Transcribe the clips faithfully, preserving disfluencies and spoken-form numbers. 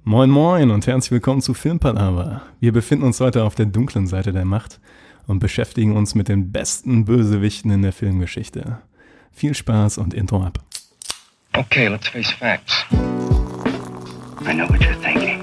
Moin moin und herzlich willkommen zu Filmpalava. Wir befinden uns heute auf der dunklen Seite der Macht und beschäftigen uns mit den besten Bösewichten in der Filmgeschichte. Viel Spaß und Intro ab. Okay, let's face facts. I know what you're thinking.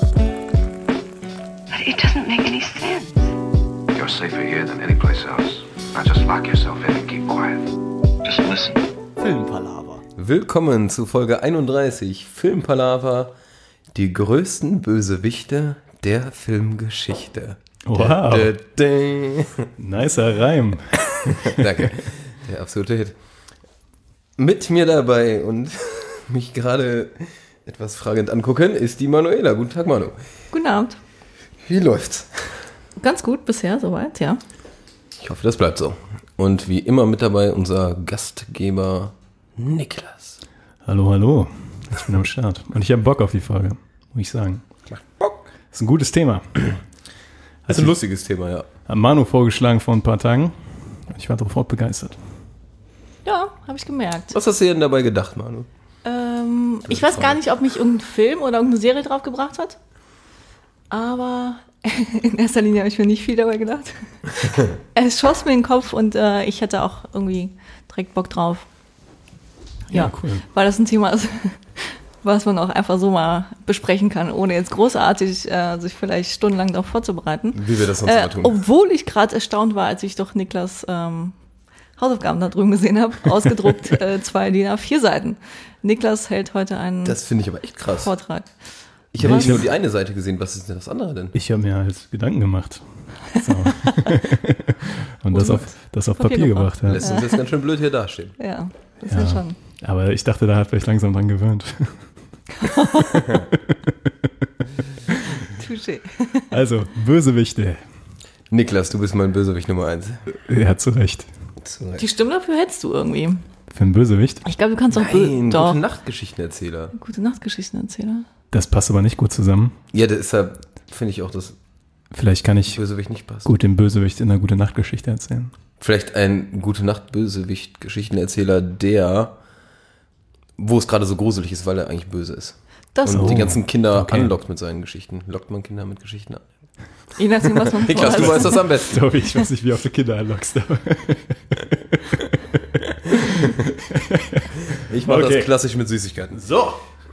But it doesn't make any sense. You're safer here than any place else. Now just lock yourself in and keep quiet. Just listen. Filmpalava. Willkommen zu Folge einunddreißig Filmpalava, die größten Bösewichte der Filmgeschichte. Wow, Da, da, da. nicer Reim. Danke, der absolute Hit. Mit mir dabei und mich gerade etwas fragend angucken, ist die Manuela. Guten Tag, Manu. Guten Abend. Wie läuft's? Ganz gut bisher, soweit, ja. Ich hoffe, das bleibt so. Und wie immer mit dabei unser Gastgeber Niklas. Hallo, hallo. Ich bin am Start. Und ich habe Bock auf die Folge, muss ich sagen. Macht Bock. Ist ein gutes Thema. Das ist ein lustiges Thema, ja. Hat Manu vorgeschlagen vor ein paar Tagen. Ich war sofort begeistert. Ja, habe ich gemerkt. Was hast du denn dabei gedacht, Manu? Ähm, ich weiß gar nicht, ob mich irgendein Film oder irgendeine Serie drauf gebracht hat. Aber in erster Linie habe ich mir nicht viel dabei gedacht. Es schoss mir in den Kopf und äh, ich hatte auch irgendwie direkt Bock drauf. Ja, Ja, cool. Weil das ein Thema ist, was man auch einfach so mal besprechen kann, ohne jetzt großartig äh, sich vielleicht stundenlang darauf vorzubereiten. Wie wir das sonst Äh, immer tun. obwohl ich gerade erstaunt war, als ich doch Niklas ähm, Hausaufgaben da drüben gesehen habe, ausgedruckt, äh, zwei D I N A vier Seiten. Niklas hält heute einen Das finde ich aber echt krass. Vortrag. Ich habe Was? nur die eine Seite gesehen. Was ist denn das andere denn? Ich habe mir halt Gedanken gemacht. So. Und das auf, das auf Papier, Papier gebracht. Ja. Lässt uns jetzt ganz schön blöd hier dastehen. Ja, das Ja. ist schon. Aber ich dachte, da hat vielleicht langsam dran gewöhnt. Touché. Also, Bösewichte. Niklas, du bist mein Bösewicht Nummer eins. Ja, zu Recht. Die Stimme dafür hättest du irgendwie. Für einen Bösewicht. Ich glaube, du kannst auch Nein, bö- doch. gute Nachtgeschichtenerzähler. Gute Nachtgeschichtenerzähler. Das passt aber nicht gut zusammen. Ja, deshalb finde ich auch, dass Vielleicht kann ich Bösewicht nicht passt. gut den Bösewicht in einer gute Nachtgeschichte erzählen. Vielleicht ein gute Nacht-Bösewicht-Geschichtenerzähler, der, wo es gerade so gruselig ist, weil er eigentlich böse ist. Das Und Oh, die ganzen Kinder okay. anlockt mit seinen Geschichten. Lockt man Kinder mit Geschichten an? Je nachdem, was man Niklas, du vorhat. weißt das am besten. So, ich weiß nicht, wie auf die Kinder anlockst. Aber Ich mache Okay. das klassisch mit Süßigkeiten. So.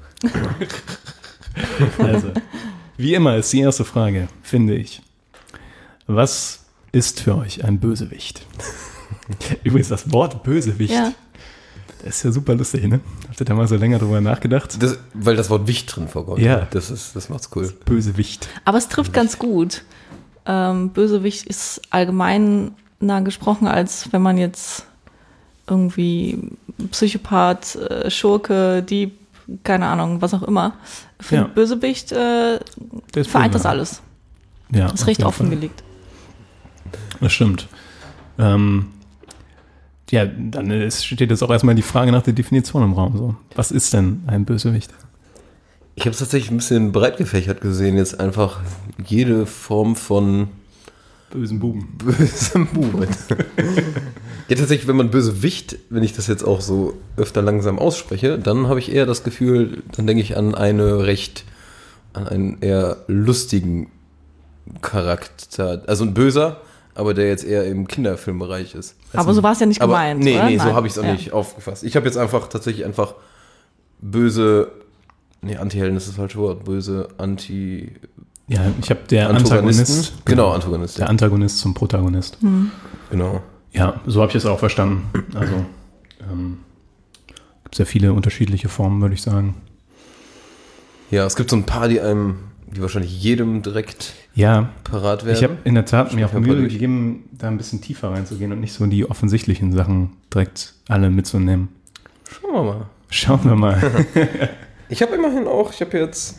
also, wie immer ist die erste Frage, finde ich. Was ist für euch ein Bösewicht? Übrigens, das Wort Bösewicht, Ja. das ist ja super lustig, ne? Habt ihr da mal so länger drüber nachgedacht? Das, weil das Wort Wicht drin vorkommt. Ja. Das, ist, das macht's cool. Bösewicht. Aber es trifft ganz gut. Ähm, Bösewicht ist allgemeiner gesprochen, als wenn man jetzt irgendwie Psychopath, äh, Schurke, Dieb, keine Ahnung, was auch immer. Für Ja. Bösewicht äh, Der ist vereint böse. das alles. Ja, Ist auf recht jeden offengelegt. Fall. Das stimmt. Ähm, ja, dann ist, steht jetzt auch erstmal die Frage nach der Definition im Raum. So. Was ist denn ein Bösewicht? Ich habe es tatsächlich ein bisschen breit gefächert gesehen. Jetzt einfach jede Form von Bösen Buben. bösem Buben. Ja, tatsächlich, wenn man Bösewicht, wenn ich das jetzt auch so öfter langsam ausspreche, dann habe ich eher das Gefühl, dann denke ich an eine recht, an einen eher lustigen Charakter. Also ein Böser, aber der jetzt eher im Kinderfilmbereich ist. Aber so war es ja nicht Aber gemeint. nee, oder? nee, so Nein. habe ich es auch Ja. nicht aufgefasst. Ich habe jetzt einfach tatsächlich einfach böse, nee, Anti-Helden ist das falsche Wort, böse Anti... Ja, ich habe der Antagonisten? Antagonist. Genau, Antagonist. Der Ja. Antagonist zum Protagonist. Genau. Ja, so habe ich es auch verstanden. Also ähm, gibt es ja viele unterschiedliche Formen, würde ich sagen. Ja, es gibt so ein paar, die einem, die wahrscheinlich jedem direkt Ja, parat werden. ich habe in der Tat mir auch Sprich ein paar Mühe durch. gegeben, da ein bisschen tiefer reinzugehen und nicht so die offensichtlichen Sachen direkt alle mitzunehmen. Schauen wir mal. Schauen wir mal. Ich habe immerhin auch, ich habe jetzt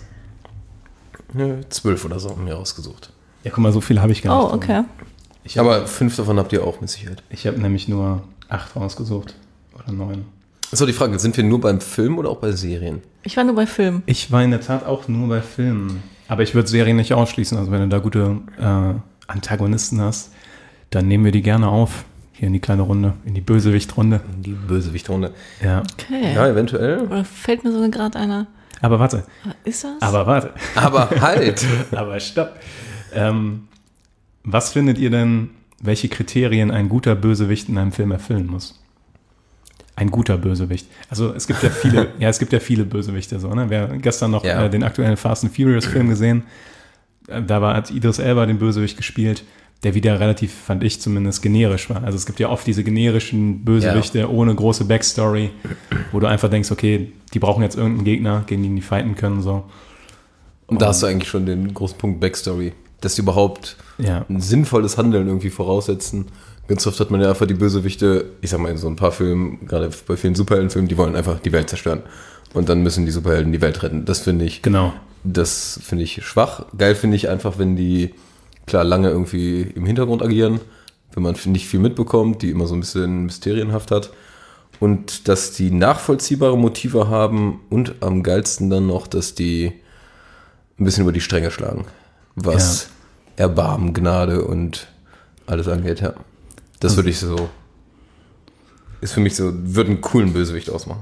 ne, zwölf oder so mir rausgesucht. Ja, guck mal, so viel habe ich gar nicht. Oh, okay. Ich habe Aber fünf davon habt ihr auch mit Sicherheit. ich hab nämlich nur acht rausgesucht. Oder neun. So, die Frage, sind wir nur beim Film oder auch bei Serien? Ich war nur bei Filmen. Ich war in der Tat auch nur bei Filmen. Aber ich würde Serien nicht ausschließen. Also wenn du da gute äh, Antagonisten hast, dann nehmen wir die gerne auf. Hier in die kleine Runde, in die Bösewichtrunde. Die Bösewichtrunde. Ja. Okay. Ja, eventuell. Oder fällt mir so gerade einer? Aber warte. Ist das? Aber warte. Aber halt! Aber stopp. Ähm, was findet ihr denn, welche Kriterien ein guter Bösewicht in einem Film erfüllen muss? Ein guter Bösewicht. Also es gibt ja viele, ja, es gibt ja viele Bösewichte so, ne? Wer gestern noch Ja. äh, den aktuellen Fast and Furious Film gesehen, äh, da war, hat Idris Elba den Bösewicht gespielt, der wieder relativ, fand ich zumindest, generisch war. Also es gibt ja oft diese generischen Bösewichte Ja. ohne große Backstory, wo du einfach denkst, okay, die brauchen jetzt irgendeinen Gegner, gegen den die fighten können, so. Und da hast du eigentlich schon den großen Punkt Backstory. Dass die überhaupt Ja. ein sinnvolles Handeln irgendwie voraussetzen. Ganz oft hat man ja einfach die Bösewichte, ich sag mal in so ein paar Filmen, gerade bei vielen Superheldenfilmen, die wollen einfach die Welt zerstören. Und dann müssen die Superhelden die Welt retten. Das finde ich, Genau. das finde ich schwach. Geil finde ich einfach, wenn die, klar, lange irgendwie im Hintergrund agieren, wenn man nicht viel mitbekommt, die immer so ein bisschen mysterienhaft hat. Und dass die nachvollziehbare Motive haben und am geilsten dann noch, dass die ein bisschen über die Stränge schlagen. Was Erbarmen, Gnade und alles angeht, ja. Das würde ich so, ist für mich so, würde einen coolen Bösewicht ausmachen.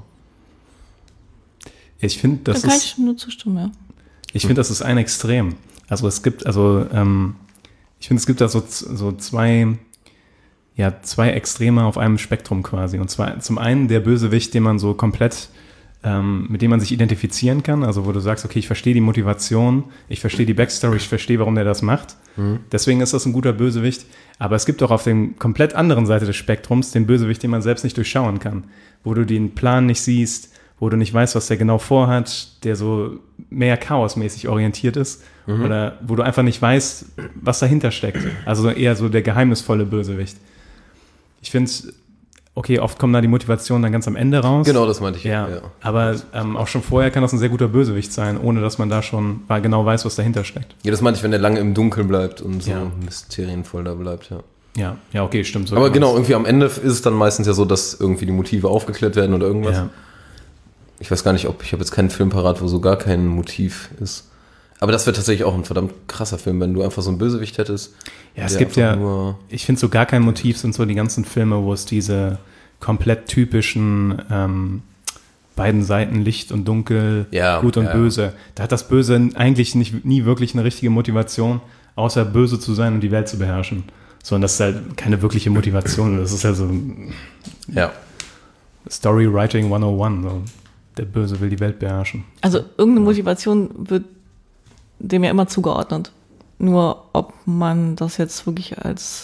Ich finde, Da das kann ist, ich nur zustimmen, ja. ich finde, das ist ein Extrem. Also es gibt, also ähm, ich finde, es gibt da so, so zwei, ja, zwei Extreme auf einem Spektrum quasi. Und zwar zum einen der Bösewicht, den man so komplett, ähm, mit dem man sich identifizieren kann. Also wo du sagst, okay, ich verstehe die Motivation, ich verstehe die Backstory, ich verstehe, warum der das macht. Mhm. Deswegen ist das ein guter Bösewicht. Aber es gibt auch auf der komplett anderen Seite des Spektrums den Bösewicht, den man selbst nicht durchschauen kann. Wo du den Plan nicht siehst, wo du nicht weißt, was der genau vorhat, der so mehr chaosmäßig orientiert ist. Mhm. Oder wo du einfach nicht weißt, was dahinter steckt. Also eher so der geheimnisvolle Bösewicht. Ich finde, okay, oft kommen da die Motivationen dann ganz am Ende raus. Genau, das meinte ich. Ja, ja. Aber ähm, auch schon vorher kann das ein sehr guter Bösewicht sein, ohne dass man da schon genau weiß, was dahinter steckt. Ja, das meinte ich, wenn der lange im Dunkeln bleibt und so Ja. mysterienvoll da bleibt, ja. Ja, ja, okay, stimmt. So Aber kann genau, man's- irgendwie am Ende ist es dann meistens ja so, dass irgendwie die Motive aufgeklärt werden oder irgendwas. Ja. Ich weiß gar nicht, ob, ich habe jetzt keinen Film parat, wo so gar kein Motiv ist. Aber das wäre tatsächlich auch ein verdammt krasser Film, wenn du einfach so einen Bösewicht hättest. Ja, es der gibt einfach ja, nur- ich finde so gar kein Motiv sind so die ganzen Filme, wo es diese komplett typischen ähm, beiden Seiten Licht und Dunkel, Ja, Gut und ja. Böse. Da hat das Böse eigentlich nicht, nie wirklich eine richtige Motivation, außer böse zu sein und die Welt zu beherrschen. So, und das ist halt keine wirkliche Motivation. Das ist halt so Ja. Storywriting hundertundeins. So. Der Böse will die Welt beherrschen. Also irgendeine Motivation wird dem ja immer zugeordnet. Nur ob man das jetzt wirklich als,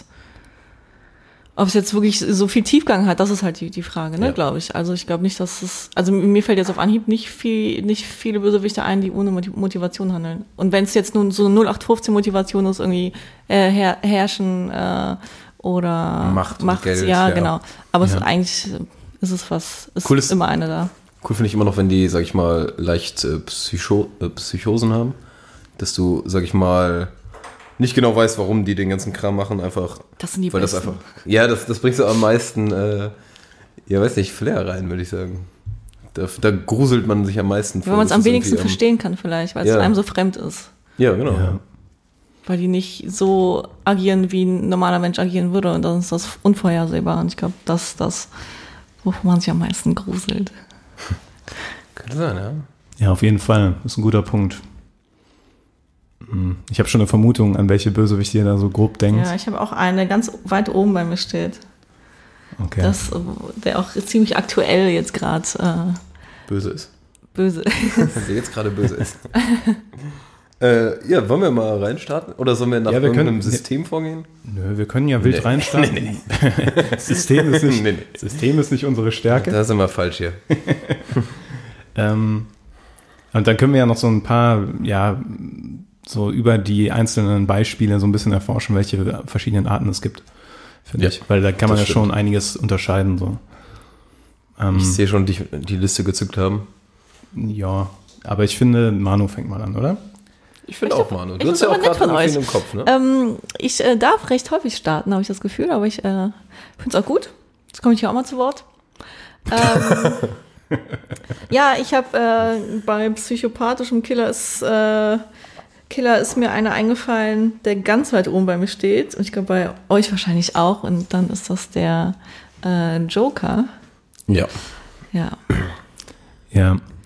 ob es jetzt wirklich so viel Tiefgang hat, das ist halt die, die Frage, ne, Ja. glaube ich. Also ich glaube nicht, dass es, also mir fällt jetzt auf Anhieb nicht viel, nicht viele Bösewichte ein, die ohne Moti- Motivation handeln. Und wenn es jetzt nun so eine null acht fünfzehn Motivation ist, irgendwie äh, her, herrschen äh, oder Macht und Geld, ja, ja. genau. Aber es Ja. ist eigentlich, ist es was, ist Cool ist- immer eine da. Cool finde ich immer noch, wenn die, sag ich mal, leicht äh, Psycho äh, Psychosen haben. Dass du, sag ich mal, nicht genau weißt, warum die den ganzen Kram machen, einfach. Das sind die weil das Besten. einfach. Ja, das, das bringt so am meisten, äh, ja, weiß nicht, Flair rein, würde ich sagen. Da, da gruselt man sich am meisten vor. Wenn man es Das am ist wenigsten irgendwie verstehen kann vielleicht, weil es Ja. einem so fremd ist. Ja, genau. Ja. Weil die nicht so agieren, wie ein normaler Mensch agieren würde. Und dann ist das unvorhersehbar. Und ich glaube, das ist das, wovon man sich am meisten gruselt. Könnte sein, ja. Ja, auf jeden Fall. Das ist ein guter Punkt. Hm. Ich habe schon eine Vermutung, an welche Bösewicht ihr da so grob denkt. Ja, ich habe auch eine, der ganz weit oben bei mir steht. Okay. Das, der auch ziemlich aktuell jetzt gerade äh, Böse ist. böse Der jetzt gerade böse ist. äh, ja, wollen wir mal reinstarten? Oder sollen wir nach Ja, wir irgendeinem können- System vorgehen? Nö, wir können ja wild Nee. reinstarten. System, ist nicht, Nee, nee. System ist nicht unsere Stärke. Da sind wir falsch hier. Ähm, und dann können wir ja noch so ein paar, ja, so über die einzelnen Beispiele so ein bisschen erforschen, welche verschiedenen Arten es gibt, finde Ja, ich. Weil da kann man ja das schon stimmt. einiges unterscheiden. So. Ähm, Ich sehe schon, die, die Liste gezückt haben. ja, aber ich finde, Manu fängt mal an, oder? Ich finde Ich auch, hab- Manu. ich Du hast find's ja auch aber nett gerade von irgendwie euch. im Kopf, ne? ähm, ich äh, darf recht häufig starten, habe ich das Gefühl. Aber ich äh, finde es auch gut. Jetzt komme ich hier auch mal zu Wort. Ähm, ja, ich habe äh, bei psychopathischem Killer ist, äh, Killer ist mir einer eingefallen, der ganz weit oben bei mir steht. Und ich glaube bei euch wahrscheinlich auch. Und dann ist das der äh, Joker. Ja. Ja. Ja,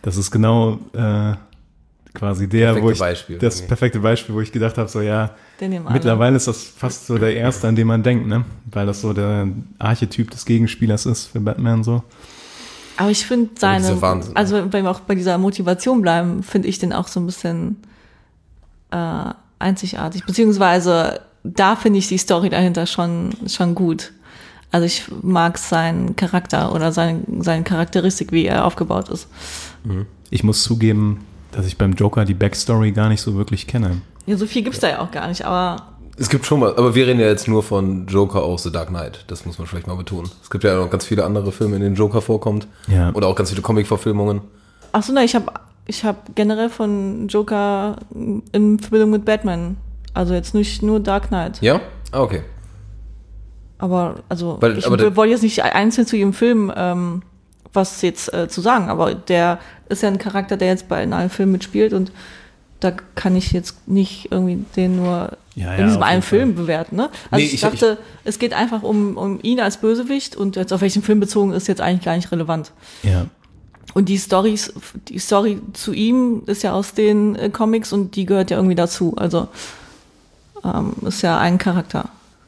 Das ist genau äh, quasi der, Perfekte wo ich Beispiel, das irgendwie. perfekte Beispiel, wo ich gedacht habe, so ja, Den nehmen alle. mittlerweile ist das fast so der erste, an den man denkt, ne? Weil das so der Archetyp des Gegenspielers ist für Batman so. Aber ich finde seine, dieser Wahnsinn, also wenn wir auch bei dieser Motivation bleiben, finde ich den auch so ein bisschen äh, einzigartig. Beziehungsweise da finde ich die Story dahinter schon, schon gut. Also ich mag seinen Charakter oder seine, seine Charakteristik, wie er aufgebaut ist. Ich muss zugeben, dass ich beim Joker die Backstory gar nicht so wirklich kenne. Ja, so viel gibt's da ja auch gar nicht, aber Es gibt schon mal, aber wir reden ja jetzt nur von Joker aus The Dark Knight. Das muss man vielleicht mal betonen. Es gibt ja noch ganz viele andere Filme, in denen Joker vorkommt. Ja. Oder auch ganz viele Comic-Verfilmungen. ach so, ne, ich habe ich hab generell von Joker in Verbindung mit Batman. Also jetzt nicht nur Dark Knight. Ja? Ah, okay. Aber also Weil- ich aber der- wollte jetzt nicht einzeln zu jedem Film ähm, was jetzt äh, zu sagen, aber der ist ja ein Charakter, der jetzt bei in allen Filmen mitspielt und da kann ich jetzt nicht irgendwie den nur Ja, in ja, diesem auf einen jeden Fall. Film bewerten. Ne? Also Nee, ich, ich- dachte, es geht einfach um, um ihn als Bösewicht und jetzt auf welchen Film bezogen ist jetzt eigentlich gar nicht relevant. Ja. Und die Storys, die Story zu ihm ist ja aus den äh, Comics und die gehört ja irgendwie dazu. Also ähm, ist ja ein Charakter.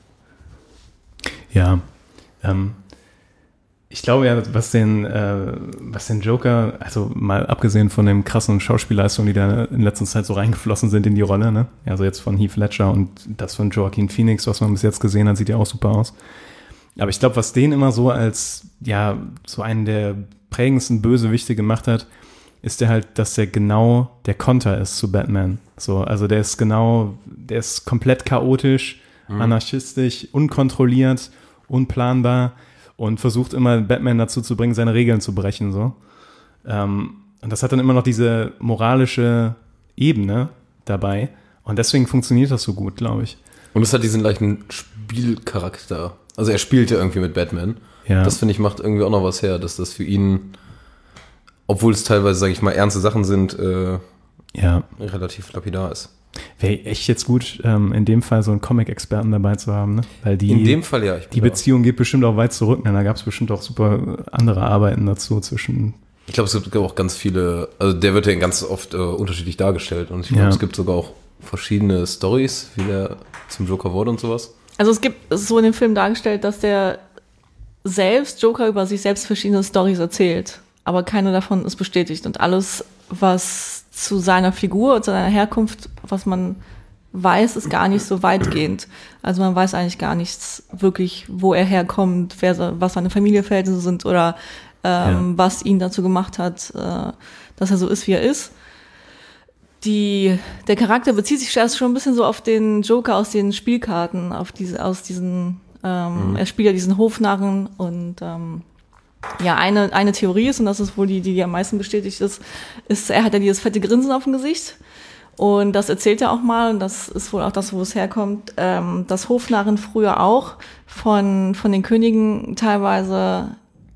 Ja, ähm, ich glaube ja, was den, äh, was den Joker, also mal abgesehen von den krassen Schauspielleistungen, die da in letzter Zeit so reingeflossen sind in die Rolle, ne? Also jetzt von Heath Ledger und das von Joaquin Phoenix, was man bis jetzt gesehen hat, sieht ja auch super aus. Aber ich glaube, was den immer so als, ja, so einen der prägendsten Bösewichte gemacht hat, ist der halt, dass der genau der Konter ist zu Batman. So, also der ist genau, der ist komplett chaotisch, anarchistisch, unkontrolliert, unplanbar und versucht immer Batman dazu zu bringen, seine Regeln zu brechen. So. Ähm, und das hat dann immer noch diese moralische Ebene dabei. Und deswegen funktioniert das so gut, glaube ich. Und es hat diesen leichten Spielcharakter. Also er spielt ja irgendwie mit Batman. Ja. Das, finde ich, macht irgendwie auch noch was her, dass das für ihn, obwohl es teilweise, sage ich mal, ernste Sachen sind, äh, Ja. relativ lapidar ist. Wäre echt jetzt gut, ähm, in dem Fall so einen Comic-Experten dabei zu haben, ne? Weil die, In dem Fall ja. Ich die bin da- Beziehung geht bestimmt auch weit zurück. Ne? Da gab es bestimmt auch super andere Arbeiten dazu zwischen. Ich glaube, es gibt auch ganz viele, also der wird ja ganz oft äh, unterschiedlich dargestellt und ich glaube, Ja. es gibt sogar auch verschiedene Stories, wie der zum Joker wurde und sowas. Also es gibt es ist so in dem Film dargestellt, dass der selbst Joker über sich selbst verschiedene Storys erzählt, aber keine davon ist bestätigt und alles, was zu seiner Figur und seiner Herkunft, was man weiß, ist gar nicht so weitgehend. Also man weiß eigentlich gar nichts wirklich, wo er herkommt, wer so, was seine Familienverhältnisse sind oder ähm, Ja. was ihn dazu gemacht hat, äh, dass er so ist, wie er ist. Die, der Charakter bezieht sich erst schon ein bisschen so auf den Joker aus den Spielkarten, auf diese, aus diesen, ähm, Mhm. er spielt ja diesen Hofnarren und ähm, ja, eine, eine Theorie ist, und das ist wohl die, die am meisten bestätigt ist, ist, er hat ja dieses fette Grinsen auf dem Gesicht. Und das erzählt er auch mal, und das ist wohl auch das, wo es herkommt, ähm, dass Hofnarren früher auch von, von den Königen teilweise,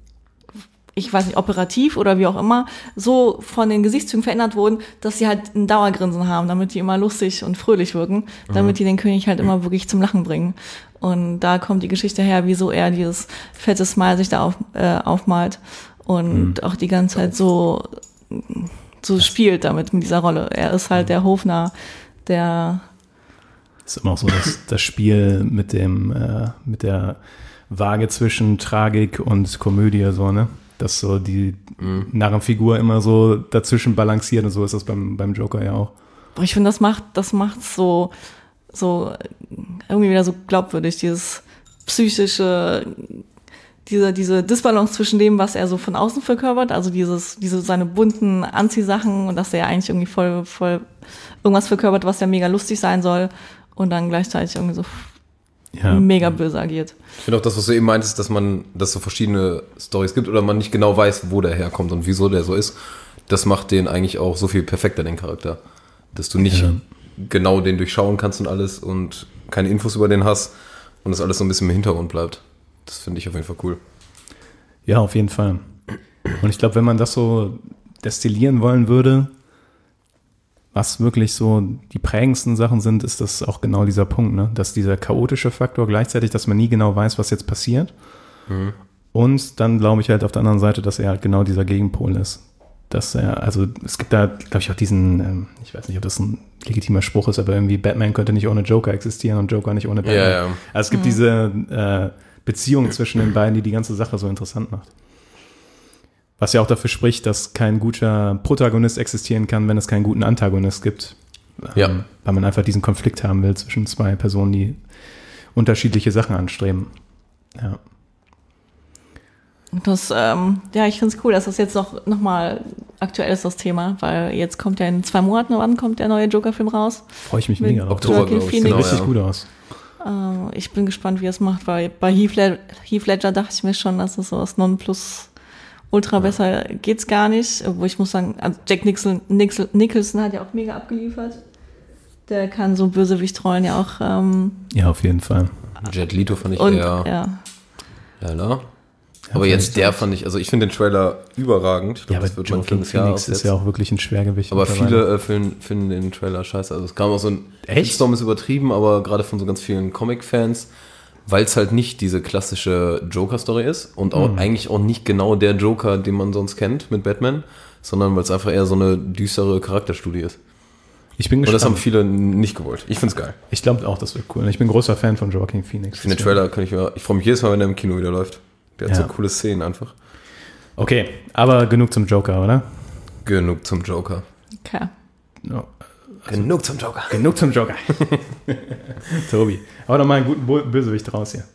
ich weiß nicht, operativ oder wie auch immer, so von den Gesichtszügen verändert wurden, dass sie halt ein Dauergrinsen haben, damit die immer lustig und fröhlich wirken, damit die den König halt immer wirklich zum Lachen bringen. Und da kommt die Geschichte her, wieso er dieses fette Smile sich da auf, äh, aufmalt und auch die ganze Zeit so, so spielt damit mit dieser Rolle. Er ist halt der Hofnarr, der Ist immer auch so das, das Spiel mit dem, äh, mit der Waage zwischen Tragik und Komödie, so, ne? Dass so die Narrenfigur immer so dazwischen balanciert und so ist das beim, beim Joker ja auch. Aber ich finde, das macht, das macht so, so irgendwie wieder so glaubwürdig, dieses psychische, diese, diese Disbalance zwischen dem, was er so von außen verkörpert, also dieses, diese, seine bunten Anziehsachen und dass er eigentlich irgendwie voll, voll irgendwas verkörpert, was ja mega lustig sein soll und dann gleichzeitig irgendwie so Ja. mega böse agiert. Ich finde auch das, was du eben meintest, dass man, dass es so verschiedene Stories gibt oder man nicht genau weiß, wo der herkommt und wieso der so ist, das macht den eigentlich auch so viel perfekter, den Charakter. Dass du nicht Ja. genau den durchschauen kannst und alles und keine Infos über den hast und das alles so ein bisschen im Hintergrund bleibt. Das finde ich auf jeden Fall cool. Ja, auf jeden Fall. Und ich glaube, wenn man das so destillieren wollen würde, was wirklich so die prägendsten Sachen sind, ist das auch genau dieser Punkt, ne? Dass dieser chaotische Faktor gleichzeitig, dass man nie genau weiß, was jetzt passiert. Und dann glaube ich halt auf der anderen Seite, dass er halt genau dieser Gegenpol ist. dass er, also es gibt da, glaube ich, auch diesen, ähm, ich weiß nicht, ob das ein legitimer Spruch ist, aber irgendwie Batman könnte nicht ohne Joker existieren und Joker nicht ohne Batman. Ja, ja. Also es gibt mhm. diese äh, Beziehung zwischen den beiden, die die ganze Sache so interessant macht. Was ja auch dafür spricht, dass kein guter Protagonist existieren kann, wenn es keinen guten Antagonist gibt. Ja. Ähm, weil man einfach diesen Konflikt haben will zwischen zwei Personen, die unterschiedliche Sachen anstreben. Ja. Das, ähm, ja, ich finde es cool, dass das jetzt noch, noch mal aktuell ist, das Thema, weil jetzt kommt ja in zwei Monaten, wann kommt der neue Joker-Film raus? Freue ich mich mega drauf. Oktober, glaube ich. Genau, richtig ja. gut aus. Äh, ich bin gespannt, wie er es macht, weil bei Heath Ledger, Heath Ledger dachte ich mir schon, dass es so was Nonplus Ultra besser geht's gar nicht, wo ich muss sagen, also Jack Nicholson, Nicholson hat ja auch mega abgeliefert. Der kann so Bösewichtrollen ja auch. Ähm, ja, auf jeden Fall. Jet Leto fand ich und, eher ja. lala. Aber jetzt der fand ich, also ich finde den Trailer überragend. Ich glaube, Ja, aber das wird mein Joaquin Jahr Phoenix ist ja auch wirklich ein Schwergewicht. Aber mittlerweile. viele äh, finden, finden den Trailer scheiße. Also es kam auch so ein Echt? Storm ist übertrieben, aber gerade von so ganz vielen Comic-Fans, weil es halt nicht diese klassische Joker-Story ist und auch Mhm. eigentlich auch nicht genau der Joker, den man sonst kennt mit Batman, sondern weil es einfach eher so eine düstere Charakterstudie ist. Ich bin Und gespannt. das haben viele nicht gewollt. Ich find's geil. Ich glaube auch, das wird cool. Ich bin großer Fan von Joaquin Phoenix. Ich finde den Trailer, kann ich mir, ich freue mich jedes Mal, wenn er im Kino wieder läuft. Der hat Ja. so coole Szenen einfach. Okay, aber genug zum Joker, oder? Genug zum Joker. Okay. No. Genug zum Joker. Genug zum Joker. Tobi, hau doch mal einen guten Bo- Bösewicht raus hier.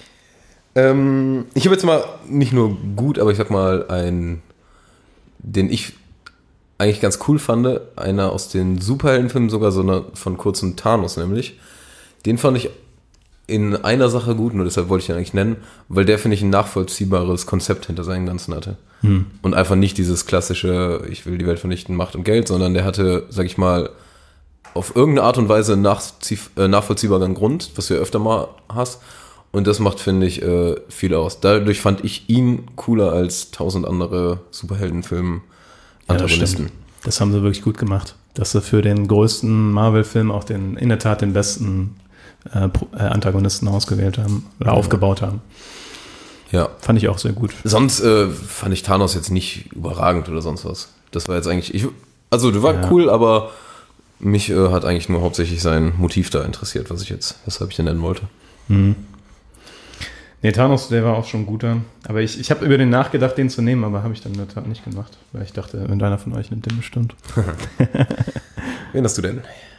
Ähm, ich habe jetzt mal nicht nur gut, aber ich sag mal einen, den ich eigentlich ganz cool fand, einer aus den Superheldenfilmen, sogar so eine von kurzem Thanos nämlich. Den fand ich in einer Sache gut, nur deshalb wollte ich ihn eigentlich nennen, weil der, finde ich, ein nachvollziehbares Konzept hinter seinem Ganzen hatte. Hm. Und einfach nicht dieses klassische, ich will die Welt vernichten, Macht und Geld, sondern der hatte, sag ich mal, auf irgendeine Art und Weise einen nachzieh- äh, nachvollziehbaren Grund, was du ja öfter mal hast. Und das macht, finde ich, äh, viel aus. Dadurch fand ich ihn cooler als tausend andere Superheldenfilmen Ja, das Antagonisten. stimmt. Das haben sie wirklich gut gemacht. Dass sie für den größten Marvel-Film auch den, in der Tat den besten äh, Pro- äh, Antagonisten ausgewählt haben oder Ja. aufgebaut haben. Ja. Fand ich auch sehr gut. Sonst äh, fand ich Thanos jetzt nicht überragend oder sonst was. Das war jetzt eigentlich, ich, also der war Ja. cool, aber mich äh, hat eigentlich nur hauptsächlich sein Motiv da interessiert, was ich jetzt, weshalb ich den nennen wollte. Mhm. Nee, Thanos, der war auch schon guter. Aber ich, ich habe über den nachgedacht, den zu nehmen, aber habe ich dann in der Tat nicht gemacht. Weil ich dachte, irgendeiner von euch nimmt den bestimmt. Wen hast du denn?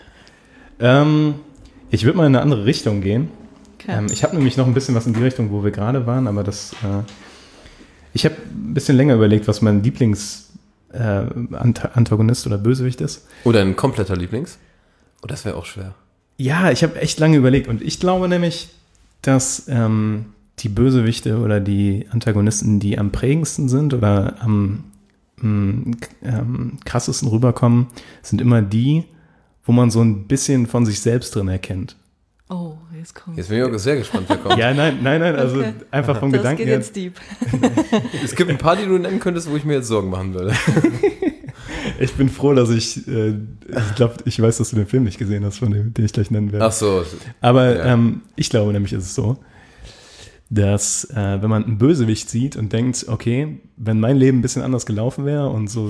Ähm, ich würde mal in eine andere Richtung gehen. Okay. Ähm, ich habe nämlich noch ein bisschen was in die Richtung, wo wir gerade waren, aber das. Äh, ich habe ein bisschen länger überlegt, was mein Lieblings äh, Ant- Antagonist oder Bösewicht ist. Oder ein kompletter Lieblings? Oh, das wäre auch schwer. Ja, ich habe echt lange überlegt und ich glaube nämlich, dass ähm, die Bösewichte oder die Antagonisten, die am prägendsten sind oder am mh, ähm, krassesten rüberkommen, sind immer die, wo man so ein bisschen von sich selbst drin erkennt. Oh, jetzt kommt. Jetzt bin ich auch sehr gespannt, wer kommt. Ja, nein, nein, nein, also Okay. einfach vom das Gedanken geht her. jetzt deep. Es gibt ein paar, die du nennen könntest, wo ich mir jetzt Sorgen machen würde. Ich bin froh, dass ich, äh, ich glaube, ich weiß, dass du den Film nicht gesehen hast, von dem, den ich gleich nennen werde. Ach so. Aber Ja. ähm, ich glaube nämlich, ist es so, dass äh, wenn man einen Bösewicht sieht und denkt, okay, wenn mein Leben ein bisschen anders gelaufen wäre und so,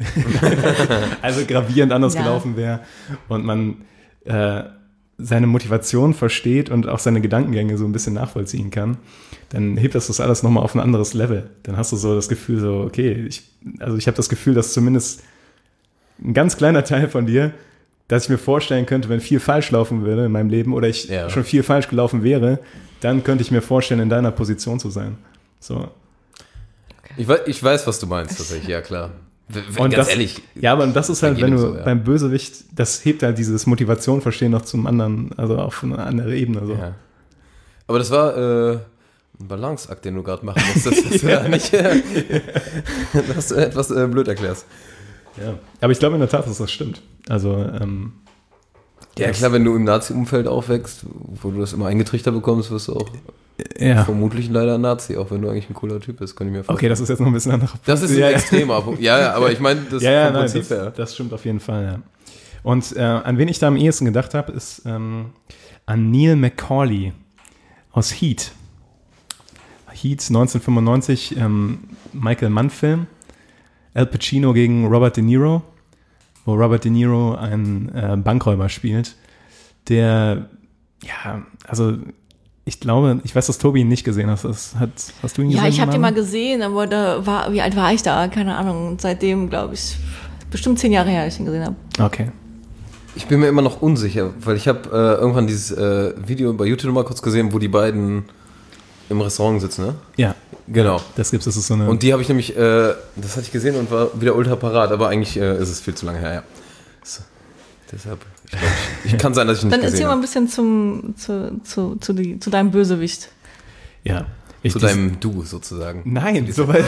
also gravierend anders Ja. gelaufen wäre und man äh, seine Motivation versteht und auch seine Gedankengänge so ein bisschen nachvollziehen kann, dann hebt das das alles nochmal auf ein anderes Level. Dann hast du so das Gefühl so, okay, ich, also ich habe das Gefühl, dass zumindest ein ganz kleiner Teil von dir, dass ich mir vorstellen könnte, wenn viel falsch laufen würde in meinem Leben oder ich Ja. schon viel falsch gelaufen wäre, dann könnte ich mir vorstellen, in deiner Position zu sein. So. Ich weiß, ich weiß, was du meinst, tatsächlich, ja klar. W- w- Und Ganz das, ehrlich. Ja, aber das ist halt, bei wenn du jedem so, ja. beim Bösewicht, das hebt halt dieses Motivation verstehen noch zum anderen, also auf eine andere Ebene. So. Ja. Aber das war äh, ein Balanceakt, den du gerade machen musstest. Das ja. nicht, äh, dass du etwas äh, blöd erklärst. Ja. Aber ich glaube in der Tat, dass das stimmt. Also, ähm, Ja, das- klar, wenn du im Nazi-Umfeld aufwächst, wo du das immer eingetrichtert bekommst, wirst du auch ja. vermutlich leider ein Nazi, auch wenn du eigentlich ein cooler Typ bist, kann ich mir vorstellen. Okay, das ist jetzt noch ein bisschen anderer Punkt. Das ist ein ja, ja. extremer Punkt. Ja, ja, aber ich meine, das Ja, ja, vom nein, Prinzip das, her. das stimmt auf jeden Fall, ja. Und äh, an wen ich da am ehesten gedacht habe, ist ähm, an Neil McCauley aus Heat. Heat neunzehnhundertfünfundneunzig, ähm, Michael Mann-Film. Al Pacino gegen Robert De Niro, wo Robert De Niro einen äh, Bankräuber spielt, der, ja, also ich glaube, ich weiß, dass Tobi ihn nicht gesehen hat. Das hat hast du ihn gesehen? Ja, ich habe den mal Manu? gesehen, aber da war, wie alt war ich da? Keine Ahnung. Und seitdem, glaube ich, bestimmt zehn Jahre her, als ich ihn gesehen habe. Okay. Ich bin mir immer noch unsicher, weil ich habe äh, irgendwann dieses äh, Video bei YouTube mal kurz gesehen, wo die beiden im Restaurant sitzen, ne? Ja, Genau. das gibt's, das ist so eine... Und die habe ich nämlich, äh, das hatte ich gesehen und war wieder ultra parat, aber eigentlich äh, ist es viel zu lange her, ja. So, deshalb, ich glaube, ich, ich kann sein, dass ich ihn nicht Dann erzähl gesehen mal ein habe. bisschen zum, zu, zu, zu, die, zu deinem Bösewicht. ja. Ich, Zu dies- deinem Du sozusagen. Nein, so weit,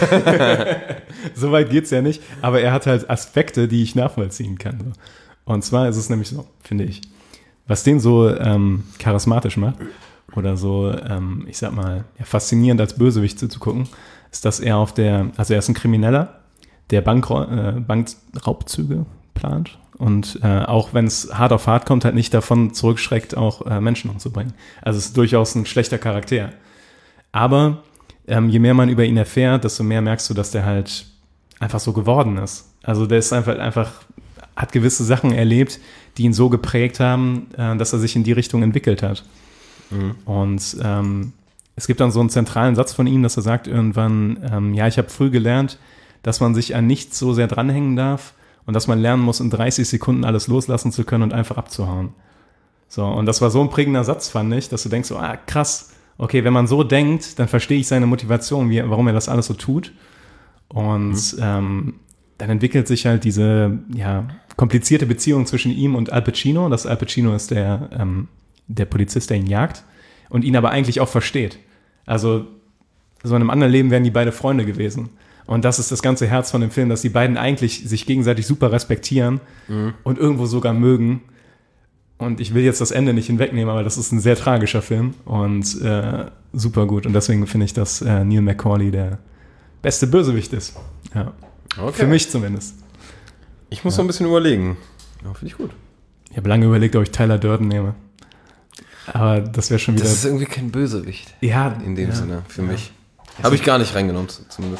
so weit geht's ja nicht. Aber er hat halt Aspekte, die ich nachvollziehen kann. So. Und zwar ist es nämlich so, finde ich, was den so ähm, charismatisch macht oder so, ähm, ich sag mal, ja, faszinierend als Bösewicht zuzugucken, ist, dass er auf der, also er ist ein Krimineller, der Bankra äh, Bankraubzüge plant und äh, auch wenn es hart auf hart kommt, halt nicht davon zurückschreckt, auch äh, Menschen umzubringen. Also es ist durchaus ein schlechter Charakter. Aber ähm, je mehr man über ihn erfährt, desto mehr merkst du, dass der halt einfach so geworden ist. Also der ist einfach, einfach hat gewisse Sachen erlebt, die ihn so geprägt haben, äh, dass er sich in die Richtung entwickelt hat. Mhm. Und ähm, es gibt dann so einen zentralen Satz von ihm, dass er sagt irgendwann, ähm, ja, ich habe früh gelernt, dass man sich an nichts so sehr dranhängen darf und dass man lernen muss, in dreißig Sekunden alles loslassen zu können und einfach abzuhauen. So, und das war so ein prägender Satz, fand ich, dass du denkst, so, ah, krass, okay, wenn man so denkt, dann verstehe ich seine Motivation, wie, warum er das alles so tut. Und mhm. ähm, dann entwickelt sich halt diese ja, komplizierte Beziehung zwischen ihm und Al Pacino. Das Al Pacino ist der, ähm, der Polizist, der ihn jagt und ihn aber eigentlich auch versteht. Also so in einem anderen Leben wären die beide Freunde gewesen. Und das ist das ganze Herz von dem Film, dass die beiden eigentlich sich gegenseitig super respektieren mhm. und irgendwo sogar mögen. Und ich will jetzt das Ende nicht hinwegnehmen, aber das ist ein sehr tragischer Film und äh, super gut. Und deswegen finde ich, dass äh, Neil McCauley der beste Bösewicht ist. Ja. Okay. Für mich zumindest. Ich muss Ja. noch ein bisschen überlegen. Ja, finde ich gut. Ich habe lange überlegt, ob ich Tyler Durden nehme. Aber das wäre schon wieder... Das ist irgendwie kein Bösewicht. ja, In dem ja, Sinne, für ja. mich. Habe ich gar nicht reingenommen, zumindest.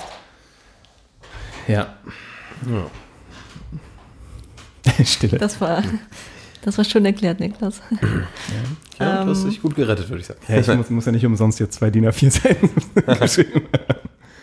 Ja. Ja. Stille. Das war, das war schön erklärt, Niklas. Ja, du hast Ähm. dich gut gerettet, würde ich sagen. Ja, ich muss, muss ja nicht umsonst jetzt zwei D I N A vier Seiten geschrieben haben.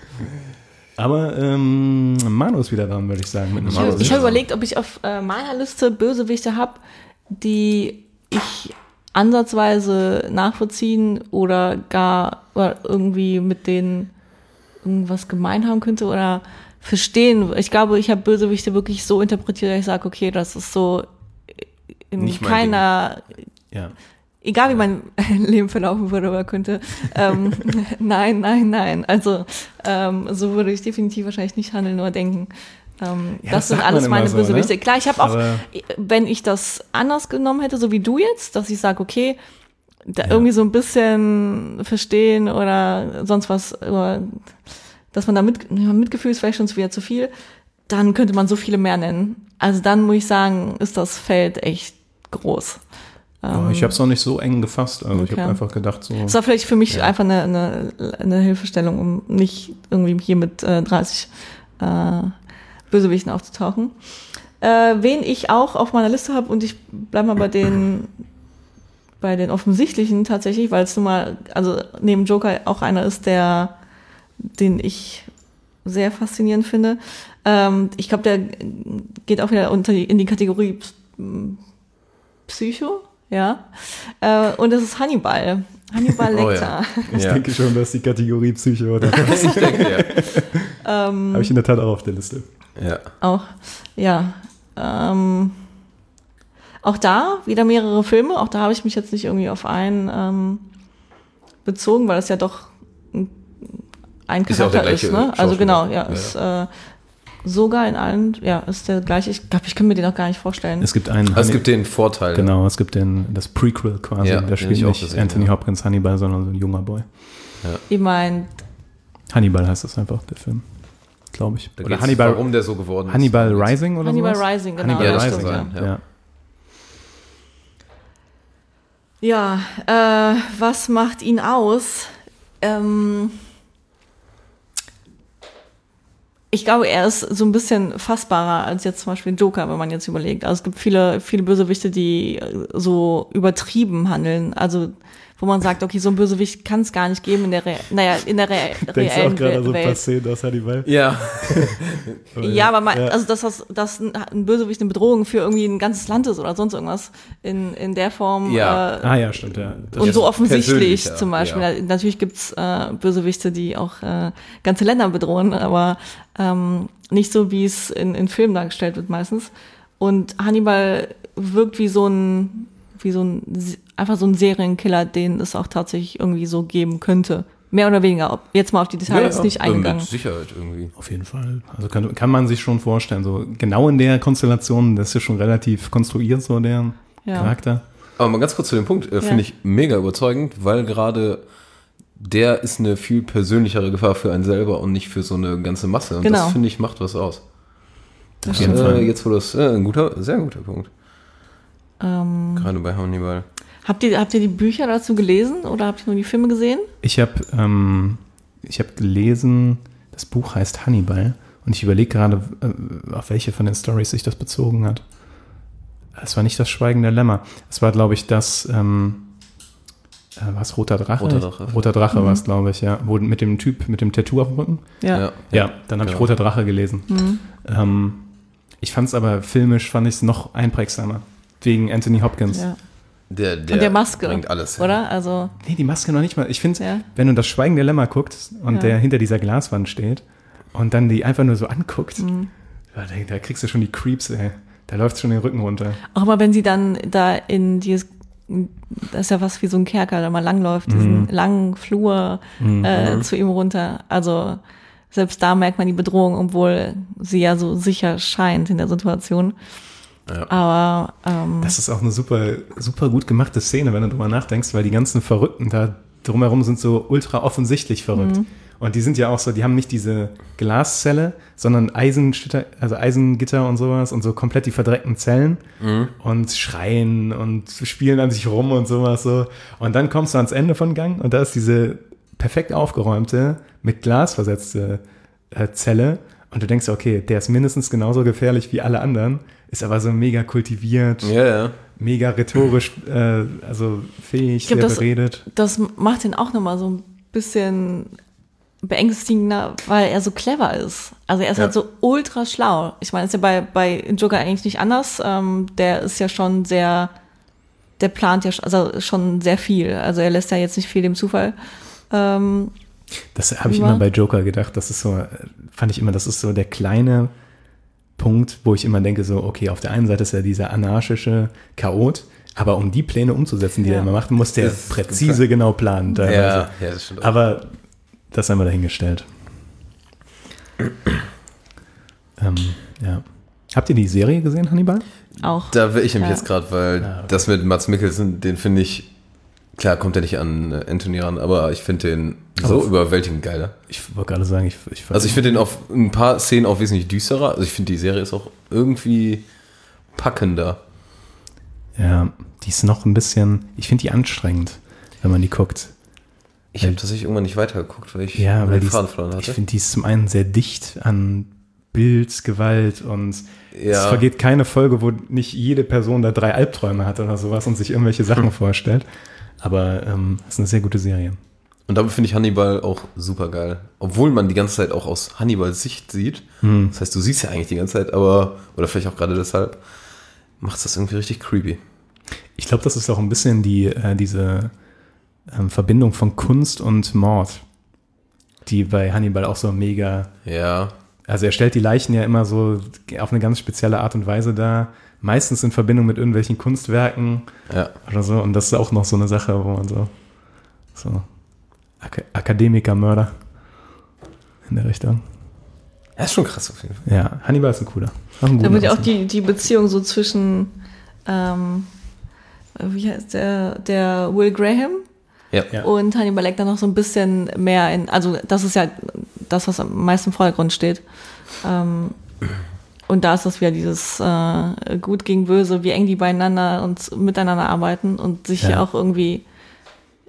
Aber ähm, Manu ist wieder dran, würde ich sagen. Mit einem Ich Manu habe ist ich hab wieder überlegt, ob ich auf äh, meiner Liste Bösewichte habe, die ich ansatzweise nachvollziehen oder gar oder irgendwie mit denen irgendwas gemein haben könnte oder verstehen. Ich glaube, ich habe Bösewichte wirklich so interpretiert, dass ich sage, okay, das ist so in Nicht mein keiner, Ja. egal wie mein Leben verlaufen würde oder könnte, ähm, nein, nein, nein. Also ähm, so würde ich definitiv wahrscheinlich nicht handeln oder denken. Ähm, Ja, das das sind sagt alles man immer meine so, Bösewichte. ne? Klar, ich habe auch, Aber- wenn ich das anders genommen hätte, so wie du jetzt, dass ich sage, okay, da Ja. irgendwie so ein bisschen verstehen oder sonst was, oder dass man da mit, ja, Mitgefühl ist vielleicht schon wieder zu viel, dann könnte man so viele mehr nennen. Also dann muss ich sagen, ist das Feld echt groß. Oh, ich habe es noch nicht so eng gefasst. Also ich Okay. habe einfach gedacht, so. Das war vielleicht für mich Ja. einfach eine, eine, eine Hilfestellung, um nicht irgendwie hier mit äh, dreißig äh, Bösewichten aufzutauchen. Äh, wen ich auch auf meiner Liste habe, und ich bleibe mal bei den bei den offensichtlichen tatsächlich, weil es nun mal, also neben Joker auch einer ist, der den ich sehr faszinierend finde. Ähm, ich glaube, der geht auch wieder unter die, in die Kategorie Psycho, ja. Äh, und das ist Hannibal. Hannibal Oh Lecter. ja. Ich Ja. denke schon, dass die Kategorie Psycho oder ich denke, ja. habe ich in der Tat auch auf der Liste. Ja. Auch, ja. Ähm, auch da wieder mehrere Filme. Auch da habe ich mich jetzt nicht irgendwie auf einen ähm, bezogen, weil es ja doch ein, ein Ist ja auch der Charakter ist. gleiche Ne? Also genau, ja, Schauspieler. ist äh, sogar in allen, ja, ist der gleiche. Ich glaube, ich kann mir den auch gar nicht vorstellen. Es gibt einen. Aber es gibt den Vorteil. Genau, es gibt den, das Prequel quasi. Ja, da den spielt ich auch nicht gesehen, Anthony ja. Hopkins Hannibal, sondern so ein junger Boy. Ich meine, Hannibal heißt das einfach, der Film. Glaube ich. Da Oder geht's, Hannibal, warum der so geworden ist. Hannibal Rising oder Hannibal sowas? Rising, genau. Hannibal Ja, das Rising, kann sein, ja. ja, ja äh, was macht ihn aus? Ähm, ich glaube, er ist so ein bisschen fassbarer als jetzt zum Beispiel Joker, wenn man jetzt überlegt. Also es gibt viele, viele Bösewichte, die so übertrieben handeln. Also wo man sagt, okay, so ein Bösewicht kann es gar nicht geben in der, Re- naja, in der Re- Denkst du auch reellen gerade so Welt. Passé aus Hannibal? Ja. Ja, aber man, Ja. also dass das, dass ein ein Bösewicht eine Bedrohung für irgendwie ein ganzes Land ist oder sonst irgendwas in, in der Form. Ja. Äh, Ah ja, stimmt, ja. Das und ist- so offensichtlich persönlicher, zum Beispiel. ja. Natürlich gibt's äh, Bösewichte, die auch äh, ganze Länder bedrohen, aber ähm, nicht so, wie es in, in Filmen dargestellt wird meistens. Und Hannibal wirkt wie so ein, wie so ein, einfach so ein Serienkiller, den es auch tatsächlich irgendwie so geben könnte. Mehr oder weniger. Ob, jetzt mal auf die Details nicht eingegangen. Mit Sicherheit irgendwie. Auf jeden Fall. Also kann, kann man sich schon vorstellen, so genau in der Konstellation, das ist ja schon relativ konstruiert, so der Ja. Charakter. Aber mal ganz kurz zu dem Punkt, äh, finde Ja. ich mega überzeugend, weil gerade der ist eine viel persönlichere Gefahr für einen selber und nicht für so eine ganze Masse. Und Genau. das, finde ich, macht was aus. Auf jeden Fall. Äh, jetzt, wo das, äh, ein guter, sehr guter Punkt. Ähm, Gerade bei Hannibal. habt ihr, habt ihr die Bücher dazu gelesen oder habt ihr nur die Filme gesehen? Ich habe ähm, ich hab gelesen, das Buch heißt Hannibal und ich überlege gerade, äh, auf welche von den Stories sich das bezogen hat. Es war nicht das Schweigen der Lämmer. Es war, glaube ich, das, ähm, äh, was, Roter Drache? Roter Drache. Roter Drache war es, glaube ich, ja. Wo, mit dem Typ, mit dem Tattoo auf dem Rücken. Ja. Ja, dann habe ich Genau. Roter Drache gelesen. Ähm, ich fand es aber filmisch, fand ich es noch einprägsamer. Wegen Anthony Hopkins. ja. Der, der, Und der Maske, bringt alles. oder? Also, Nee, die Maske noch nicht mal. Ich finde, Ja. wenn du das Schweigen der Lämmer guckst und Ja. der hinter dieser Glaswand steht und dann die einfach nur so anguckt, Mhm. ja, da, da kriegst du schon die Creeps, ey. Da läuft schon den Rücken runter. auch immer wenn sie dann da in dieses, das ist ja was wie so ein Kerker, da mal langläuft, diesen langen Flur äh, zu ihm runter. Also selbst da merkt man die Bedrohung, obwohl sie ja so sicher scheint in der Situation. Ja. Aber ähm, Das ist auch eine super, super gut gemachte Szene, wenn du drüber nachdenkst, weil die ganzen Verrückten da drumherum sind so ultra offensichtlich verrückt. Und die sind ja auch so, die haben nicht diese Glaszelle, sondern Eisengitter, also Eisengitter und sowas und so komplett die verdreckten Zellen und schreien und spielen an sich rum und sowas so. Und dann kommst du ans Ende von Gang und da ist diese perfekt aufgeräumte, mit Glas versetzte äh, Zelle und du denkst, okay, der ist mindestens genauso gefährlich wie alle anderen, ist aber so mega kultiviert, Ja, ja. mega rhetorisch, äh, also fähig, Ich glaub, sehr das- beredet. das macht ihn auch nochmal so ein bisschen beängstigender, weil er so clever ist. Also er ist Ja. halt so ultra schlau. Ich meine, ist ja bei, bei Joker eigentlich nicht anders. Ähm, der ist ja schon sehr, der plant ja sch- also schon sehr viel. Also er lässt ja jetzt nicht viel dem Zufall. Ähm, Das habe ich Ja. immer bei Joker gedacht. Das ist so, äh, fand ich immer, das ist so der kleine Punkt, wo ich immer denke, so, okay, auf der einen Seite ist er dieser anarchische Chaot, aber um die Pläne umzusetzen, die Ja. er immer macht, muss der Das ist präzise genau planen. teilweise. Ja, ja, das stimmt. Aber das haben wir dahingestellt. ähm, ja. Habt ihr die Serie gesehen, Hannibal? auch. Da will ich nämlich Ja. jetzt gerade, weil Ja, okay. das mit Mads Mikkelsen, den finde ich, klar kommt er nicht an äh, Anthony ran, aber ich finde den so Aber- überwältigend geiler. Ich wollte gerade sagen, ich, ich Also ich finde den auf ein paar Szenen auch wesentlich düsterer. Also ich finde die Serie ist auch irgendwie packender. ja, die ist noch ein bisschen, ich finde die anstrengend, wenn man die guckt. Ich habe tatsächlich irgendwann nicht weitergeguckt, weil ich Ja, weil den die Faden ist, verloren ich hatte. finde, die ist zum einen sehr dicht an Bild, Gewalt und es Ja. vergeht keine Folge, wo nicht jede Person da drei Albträume hat oder sowas und sich irgendwelche Sachen vorstellt. Aber ähm, es ist eine sehr gute Serie. Und damit finde ich Hannibal auch super geil. Obwohl man die ganze Zeit auch aus Hannibals Sicht sieht. Hm. Das heißt, du siehst ja eigentlich die ganze Zeit, aber, oder vielleicht auch gerade deshalb, macht das irgendwie richtig creepy. Ich glaube, das ist auch ein bisschen die, äh, diese ähm, Verbindung von Kunst und Mord, die bei Hannibal auch so mega. Ja. Also er stellt die Leichen ja immer so auf eine ganz spezielle Art und Weise dar, meistens in Verbindung mit irgendwelchen Kunstwerken Ja. oder so. Und das ist auch noch so eine Sache, wo man so, so Ak- Akademiker-Mörder in der Richtung. Ja, ist schon krass auf jeden Fall. Ja, Hannibal ist ein cooler. Auch ein Da guter wird ja auch Aussehen. die, die Beziehung so zwischen, ähm, wie heißt der, der Will Graham Ja. Ja. und Hannibal Lecter noch so ein bisschen mehr in, also das ist ja das, was am meisten im Vordergrund steht. Ähm, und da ist das wieder dieses äh, Gut gegen Böse, wie eng die beieinander und miteinander arbeiten und sich Ja. ja auch irgendwie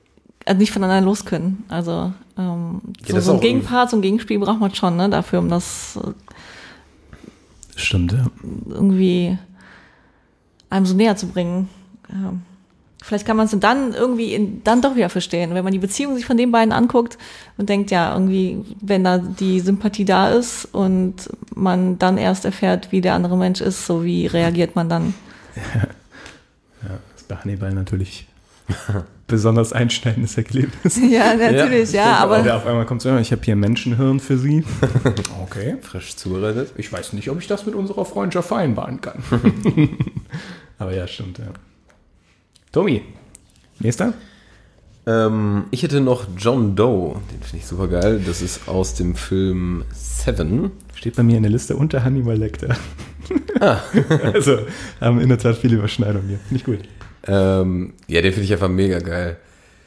also nicht voneinander los können. Also ähm, Ja, so, das so ein auch Gegenpart, so ein Gegenspiel braucht man schon, ne, dafür, um das äh, Stimmt, ja. irgendwie einem so näher zu bringen. Ähm, vielleicht kann man es dann irgendwie in, dann doch wieder verstehen, wenn man die Beziehung sich von den beiden anguckt und denkt, ja, irgendwie, wenn da die Sympathie da ist und man dann erst erfährt, wie der andere Mensch ist, so wie reagiert man dann? Ja, das ist bei Hannibal natürlich besonders einschneidendes Erlebnis. Ja, natürlich, ja, ja Aber aber der auf einmal kommt so, ich habe hier Menschenhirn für Sie. Okay. Frisch zubereitet. Ich weiß nicht, ob ich das mit unserer Freundschaft vereinbaren kann. Aber ja, stimmt, ja. Tommy, nächster? Ähm, ich hätte noch John Doe, den finde ich super geil. Das ist aus dem Film Seven. Steht bei mir in der Liste unter Hannibal Lecter. Ah. Also haben in der Tat viele Überschneidungen hier. Nicht gut. Ähm, ja, den finde ich einfach mega geil.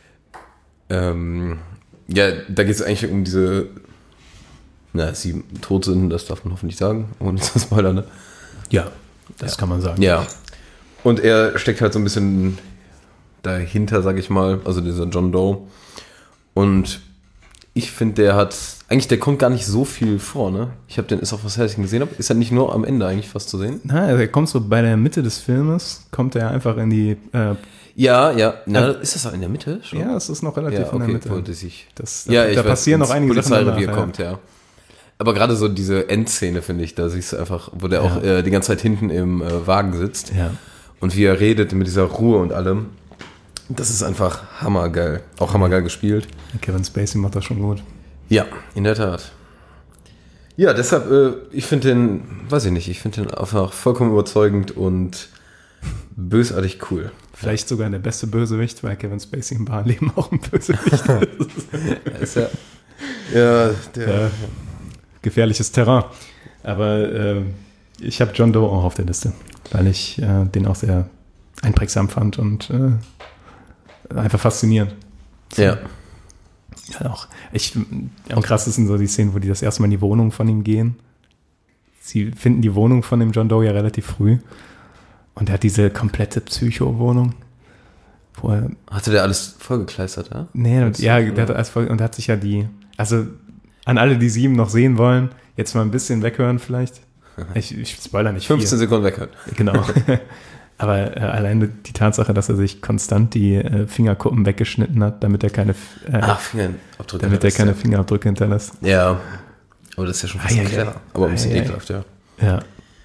Ähm, ja, da geht es eigentlich um diese, na, sie tot sind, das darf man hoffentlich sagen, ohne zu spoilern, ne? Ja, das Ja. kann man sagen. Ja. Und er steckt halt so ein bisschen dahinter, sag ich mal, also dieser John Doe. Und ich finde, der hat, eigentlich, der kommt gar nicht so viel vor, ne? Ich habe den, ist auch was Herrliches gesehen habe, ist er nicht nur am Ende eigentlich fast zu sehen? Na, er kommt so bei der Mitte des Filmes, kommt er einfach in die, äh, Ja, ja. Na, Also- ist das auch in der Mitte schon? ja, es ist noch relativ ja, in der okay, Mitte. wollte ich. Das, Ja, da ich da weiß, passieren noch ins einige Sachen Polizeirevier danach, ja. kommt, ja. Aber gerade so diese Endszene, finde ich, da siehst du einfach, wo der Ja. auch äh, die ganze Zeit hinten im äh, Wagen sitzt Ja. und wie er redet mit dieser Ruhe und allem. Das ist einfach hammergeil. Auch hammergeil gespielt. Kevin Spacey macht das schon gut. Ja, in der Tat. Ja, deshalb, äh, ich finde den, weiß ich nicht, ich finde den einfach vollkommen überzeugend und bösartig cool. Vielleicht sogar der beste Bösewicht, weil Kevin Spacey im wahren Leben auch ein Bösewicht ist. Er ist ja, ja, der, Ja. Gefährliches Terrain. Aber äh, ich habe John Doe auch auf der Liste, weil ich äh, den auch sehr einprägsam fand und äh, einfach faszinierend. ja. Ja, auch. Ich, am krassesten so die Szenen, wo die das erste Mal in die Wohnung von ihm gehen. Sie finden die Wohnung von dem John Doe ja relativ früh. Und er hat diese komplette Psycho-Wohnung. Wo er, Hatte der alles vollgekleistert, ja? nee, und, Das- ja, der hat alles voll, und hat sich ja die, also an alle, die sieben noch sehen wollen, jetzt mal ein bisschen weghören vielleicht. Ich, ich spoiler nicht fünfzehn viel. Sekunden weghören. Genau. Aber äh, alleine die Tatsache, dass er sich konstant die äh, Fingerkuppen weggeschnitten hat, damit er keine, äh, Ach, Fingerabdrücke. damit er keine ja. Fingerabdrücke hinterlässt. Ja, aber das ist ja schon fast Ei, ei, clever. ei. Aber ein bisschen Ei, ei. ekelhaft, ja. Ja.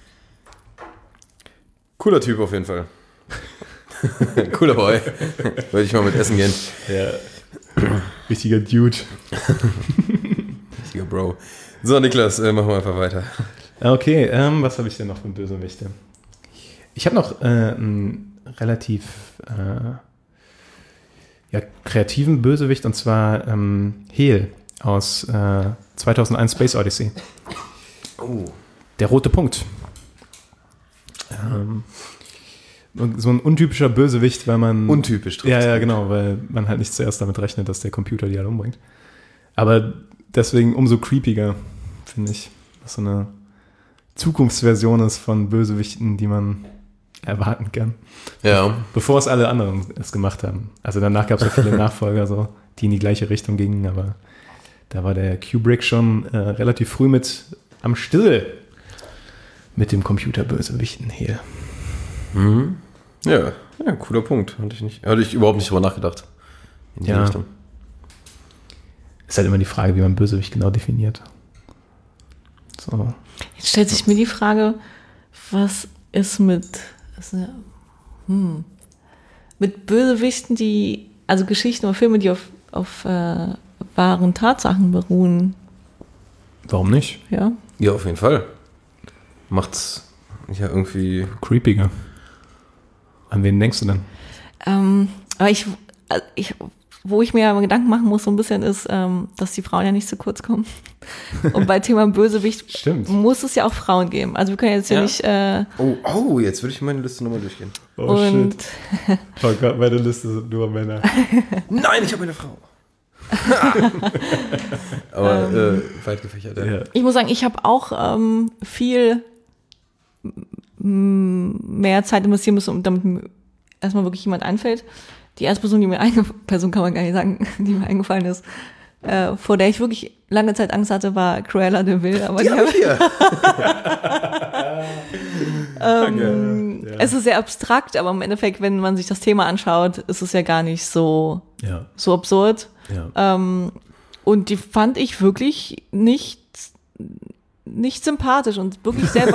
Cooler Typ auf jeden Fall. Cooler Boy. Wollte ich mal mit essen gehen. Ja. Richtiger Dude. Richtiger Bro. So, Niklas, äh, machen wir einfach weiter. Okay, ähm, was habe ich denn noch für Bösewichte? Ich habe noch äh, einen relativ äh, ja, kreativen Bösewicht, und zwar ähm, Heel aus äh, zweitausendeins Space Odyssey. Oh. Der rote Punkt. Ähm, und so ein untypischer Bösewicht, weil man... Untypisch trifft's Ja, ja, gut. genau, weil man halt nicht zuerst damit rechnet, dass der Computer die alle umbringt. Aber deswegen umso creepiger, finde ich. Was so eine Zukunftsversion ist von Bösewichten, die man erwarten kann. Ja. Bevor es alle anderen es gemacht haben. Also danach gab es ja viele Nachfolger, so, die in die gleiche Richtung gingen, aber da war der Kubrick schon äh, relativ früh mit am Still mit dem Computerbösewichten hier. Mhm. Ja, ja, cooler Punkt. Hatte ich nicht, hatte ich überhaupt nicht drüber nachgedacht. In die Ja. Richtung. Ist halt immer die Frage, wie man Bösewicht genau definiert. So. Jetzt stellt sich mir die Frage, was ist mit, was ist, hm, mit Bösewichten, die, also Geschichten oder Filme, die auf, auf äh, wahren Tatsachen beruhen, Warum nicht? ja? Ja, auf jeden Fall. Macht's ja irgendwie. Creepiger. An wen denkst du denn? Ähm, aber ich, äh, ich, wo ich mir aber Gedanken machen muss, so ein bisschen ist, ähm, dass die Frauen ja nicht zu kurz kommen. Und bei Thema Bösewicht Stimmt. muss es ja auch Frauen geben. Also wir können jetzt ja, Ja. nicht, äh, Oh, oh, jetzt würde ich meine Liste nochmal durchgehen. Oh und shit. Oh Gott, meine Liste sind nur Männer. Nein, ich habe eine Frau. Aber äh, weit gefächert, ja. Ja. ich muss sagen, ich habe auch ähm, viel m- mehr Zeit investieren müssen, um damit mir erstmal wirklich jemand einfällt. die erste Person, die mir eingefallen, Person kann man gar nicht sagen, die mir eingefallen ist, äh, vor der ich wirklich lange Zeit Angst hatte, war Cruella de Vil. Aber die, die habe hier. ähm, ja. Es ist sehr abstrakt, aber im Endeffekt, wenn man sich das Thema anschaut, ist es ja gar nicht so, Ja. so absurd. Ja. Ähm, und die fand ich wirklich nicht, nicht sympathisch und wirklich sehr,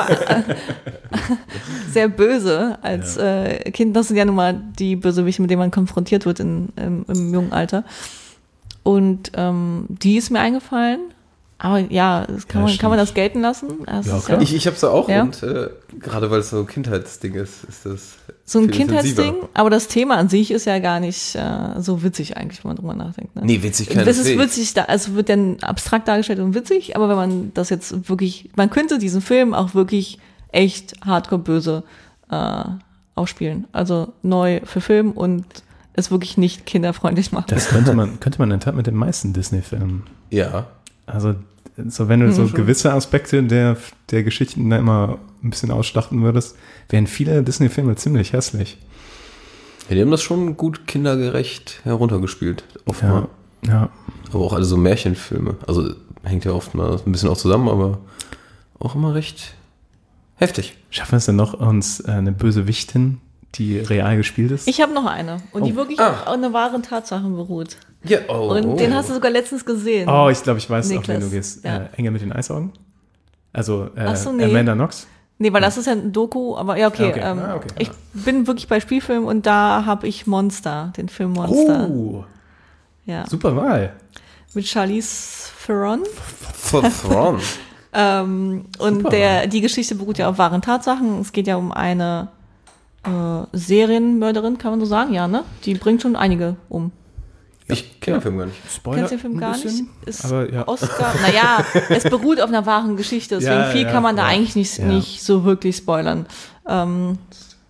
sehr böse als Ja. äh, Kind. Das sind ja nun mal die Bösewichte, mit denen man konfrontiert wird in, im, im jungen Alter. Und ähm, die ist mir eingefallen. Aber ja, das kann, Ja, man, kann man stimmt. das gelten lassen? Das Ja, ist klar. Ich, ich hab's ja auch Ja. und äh, gerade weil es so ein Kindheitsding ist, ist das so ein viel intensiver. Kindheitsding, aber das Thema an sich ist ja gar nicht äh, so witzig eigentlich, wenn man drüber nachdenkt. Ne? Nee, witzig Das ist witzig, da, also wird dann abstrakt dargestellt und witzig, aber wenn man das jetzt wirklich, man könnte diesen Film auch wirklich echt hardcore böse äh, ausspielen. Also neu verfilmen und es wirklich nicht kinderfreundlich machen. Das könnte man, könnte man in der Tat mit den meisten Disney-Filmen. Ja. Also, so wenn du so gewisse Aspekte der, der Geschichten da immer ein bisschen ausschlachten würdest, wären viele Disney-Filme ziemlich hässlich. Ja, die haben das schon gut kindergerecht heruntergespielt. Oft Ja, mal. ja. Aber auch alle so Märchenfilme. Also hängt ja oft mal ein bisschen auch zusammen, aber auch immer recht heftig. Schaffen wir es denn noch, uns äh, eine Bösewichtin, die real gespielt ist? Ich habe noch eine und die Oh. wirklich Ah. auf einer wahren Tatsache beruht. Ja, oh, Und oh. den hast du sogar letztens gesehen. Oh, ich glaube, ich weiß, auf wen Niklas. du gehst. Ja. Äh, Engel mit den Eisaugen? Also äh, Ach so, nee. Amanda Knox? Nee, weil das ist ja ein Doku, aber ja, okay. Okay. Ähm, Ah, okay. Ich bin wirklich bei Spielfilmen und da habe ich Monster, den Film Monster. Oh, Ja. super Wahl. Mit Charlize Theron. Verthron. Ähm, und Super. der, die Geschichte beruht ja auf wahren Tatsachen. Es geht ja um eine äh, Serienmörderin, kann man so sagen, ja, ne? Die bringt schon einige um. Ich kenne den Film gar nicht. Spoiler. Kennst du den Film ein gar bisschen, nicht? Ist aber ja. Oscar. Naja, es beruht auf einer wahren Geschichte, deswegen Ja, viel ja, kann man da ja. eigentlich nicht, Ja. nicht so wirklich spoilern. Ähm,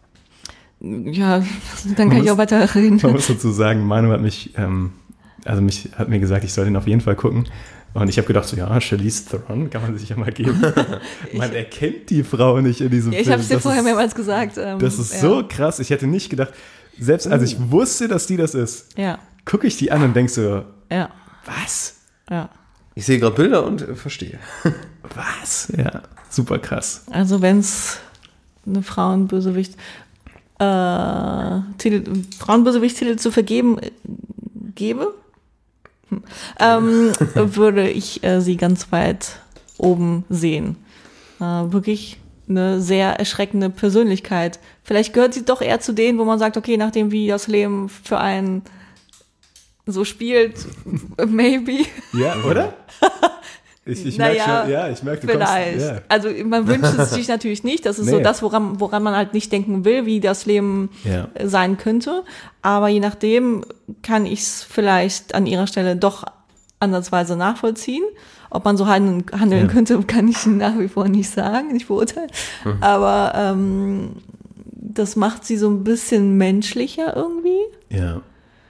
ja, dann kann Man ich auch muss- weiter reden. Man muss dazu sagen, Manu hat mich, ähm, also mich hat mir gesagt, ich soll den auf jeden Fall gucken. Und ich habe gedacht, so ja, Charlize Theron kann man sich ja mal geben. Man erkennt die Frau nicht in diesem Ja, ich Film. habe es dir Das vorher ist- mehrmals gesagt. Ähm, Das ist ja. so krass. Ich hätte nicht gedacht, selbst als ich wusste, dass die das ist, Ja, gucke ich die an und denke so, ja, was? ja. Ich sehe gerade Bilder und äh, verstehe. Was? Ja, super krass. Also wenn es eine Frauenbösewicht äh, Titel, Frauenbösewicht-Titel zu vergeben äh, gäbe, hm, ähm, würde ich äh, sie ganz weit oben sehen. Äh, wirklich eine sehr erschreckende Persönlichkeit. Vielleicht gehört sie doch eher zu denen, wo man sagt, okay, nachdem wie das Leben für einen so spielt, maybe. Ja, oder? Ich, ich Naja, merke schon, ja, ich merke, du Vielleicht. kommst. Ja. Also man wünscht es sich natürlich nicht. Das ist so Nee. das, woran, woran man halt nicht denken will, wie das Leben Ja. äh, sein könnte. Aber je nachdem kann ich es vielleicht an ihrer Stelle doch ansatzweise nachvollziehen. Ob man so handeln, handeln Ja. könnte, kann ich nach wie vor nicht sagen, nicht beurteilen. Aber ähm, das macht sie so ein bisschen menschlicher irgendwie. Ja.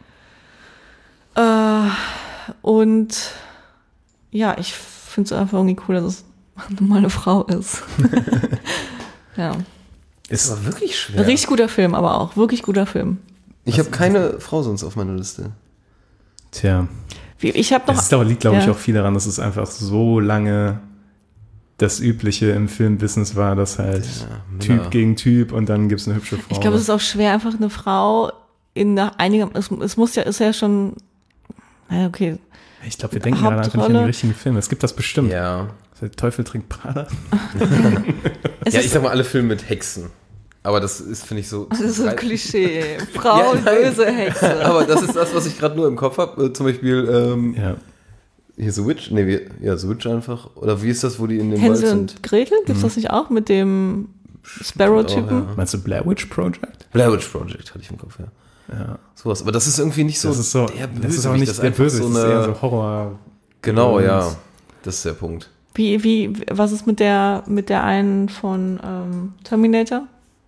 Äh, und ja, ich finde es einfach irgendwie cool, dass es nun mal eine Frau ist. Ja. Ist aber wirklich schwer. Richtig guter Film, aber auch. Wirklich guter Film. Ich habe keine Frau sonst auf meiner Liste. Tja. Wie- Ich habe noch. Es ist aber, liegt, glaube ich, ja. auch viel daran, dass es einfach so lange das Übliche im Filmbusiness war, dass halt Männer. Typ gegen Typ und dann gibt es eine hübsche Frau. Ich glaube, es ist auch schwer, einfach eine Frau in nach einiger. Es, es muss ja, ist ja schon. Naja, okay. Ich glaube, wir denken gerade einfach nicht an die Hauptrolle. richtigen Filme. Es gibt das bestimmt. Ja. Der Teufel trinkt Prada. Es Ja, ist, ich sag mal alle Filme mit Hexen. Aber das ist, finde ich, so. das ist so ein Klischee. Frau, Ja, nein. böse Hexe. Aber das ist das, was ich gerade nur im Kopf habe. Äh, zum Beispiel ähm, Ja. hier The Witch. Nee, wie, ja, The Witch einfach. Oder wie ist das, wo die in dem Hänsel Wald und sind? Gretel? Gibt's das nicht auch mit dem Sparrow-Typen? Auch, ja. Meinst du Blair Witch Project? Blair Witch Project hatte ich im Kopf, ja. Ja. Sowas. Aber das ist irgendwie nicht so. Das ist so, der das ist auch Bösewicht, nicht das der einfach Böse, so das ist eine- eher so Horror. Genau, ja. Gedöns. Das ist der Punkt. Wie, wie, was ist mit der, mit der einen von ähm, Terminator?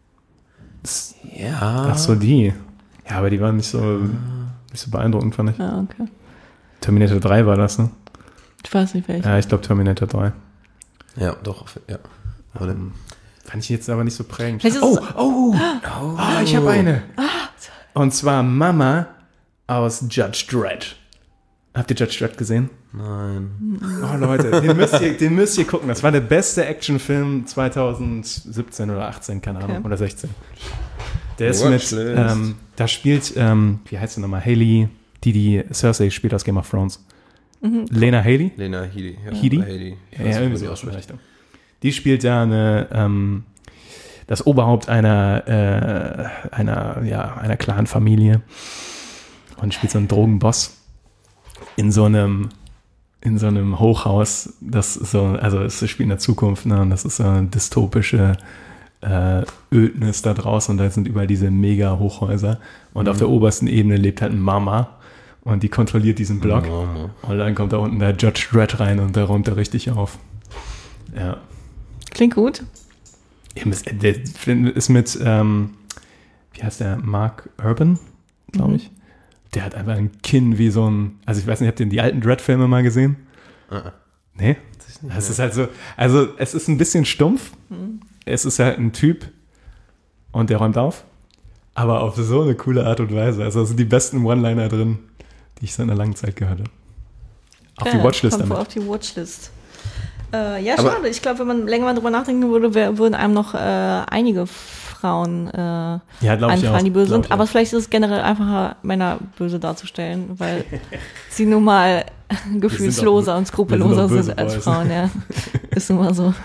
Ja. Ach so, die. Ja, aber die waren nicht so, nicht so beeindruckend, fand ich. Ja, okay. Terminator drei war das, ne? Ich weiß nicht welche. Ja, ich glaube Terminator drei. Ja, doch. Ja. Aber dann- Fand ich jetzt aber nicht so prägend. Vielleicht ist Oh, es- oh, oh, ich habe eine. Und zwar Mama aus Judge Dredd. Habt ihr Judge Dredd gesehen? Nein. Oh Leute, den müsst ihr, den müsst ihr gucken. Das war der beste Actionfilm zwanzig siebzehn oder achtzehn, keine Ahnung, Okay. oder sechzehn. Der ist mit, Watchlist. ähm, da spielt, ähm, wie heißt sie nochmal, Hayley, die die Cersei spielt aus Game of Thrones. Lena Headey? Lena Headey. Ja, Headey? oder Headey. Ich Ja, weiß ja, nicht, irgendwie wie so die aus der ausspricht. Richtung. Die spielt ja eine, ähm, das Oberhaupt einer, äh, einer, ja, einer Clan-Familie und spielt so einen Drogenboss in so einem, in so einem Hochhaus, das ist so, also es spielt in der Zukunft, ne, und das ist so eine dystopische äh, Ödnis da draußen und da sind überall diese mega Hochhäuser und auf der obersten Ebene lebt halt ein Mama und die kontrolliert diesen Block Mama. und dann kommt da unten der Judge Dredd rein und der räumt da richtig auf. Ja. Klingt gut. Eben ist- Der Film ist mit, ähm, wie heißt der, Mark Urban, glaube ich. Der hat einfach ein Kinn wie so ein, also ich weiß nicht, habt ihr die alten Dredd-Filme mal gesehen? Ah. Nee? Das ist halt so, also es ist ein bisschen stumpf. Es ist halt ein Typ und der räumt auf, aber auf so eine coole Art und Weise. Also da sind die besten One-Liner drin, die ich seit einer langen Zeit gehört habe. Auf die Ja, Watchlist kommt wohl damit. Auf die Watchlist. Äh, ja, Aber- schade. Ich glaube, wenn man länger mal drüber nachdenken würde, wär, würden einem noch äh, einige Frauen äh, Ja, glaube ich auch. einfallen, die böse Glaub sind. ich Aber auch. vielleicht ist es generell einfacher, Männer böse darzustellen, weil sie nun mal gefühlsloser und skrupelloser böse sind als Boys. Frauen. Ja. Ist nun mal so.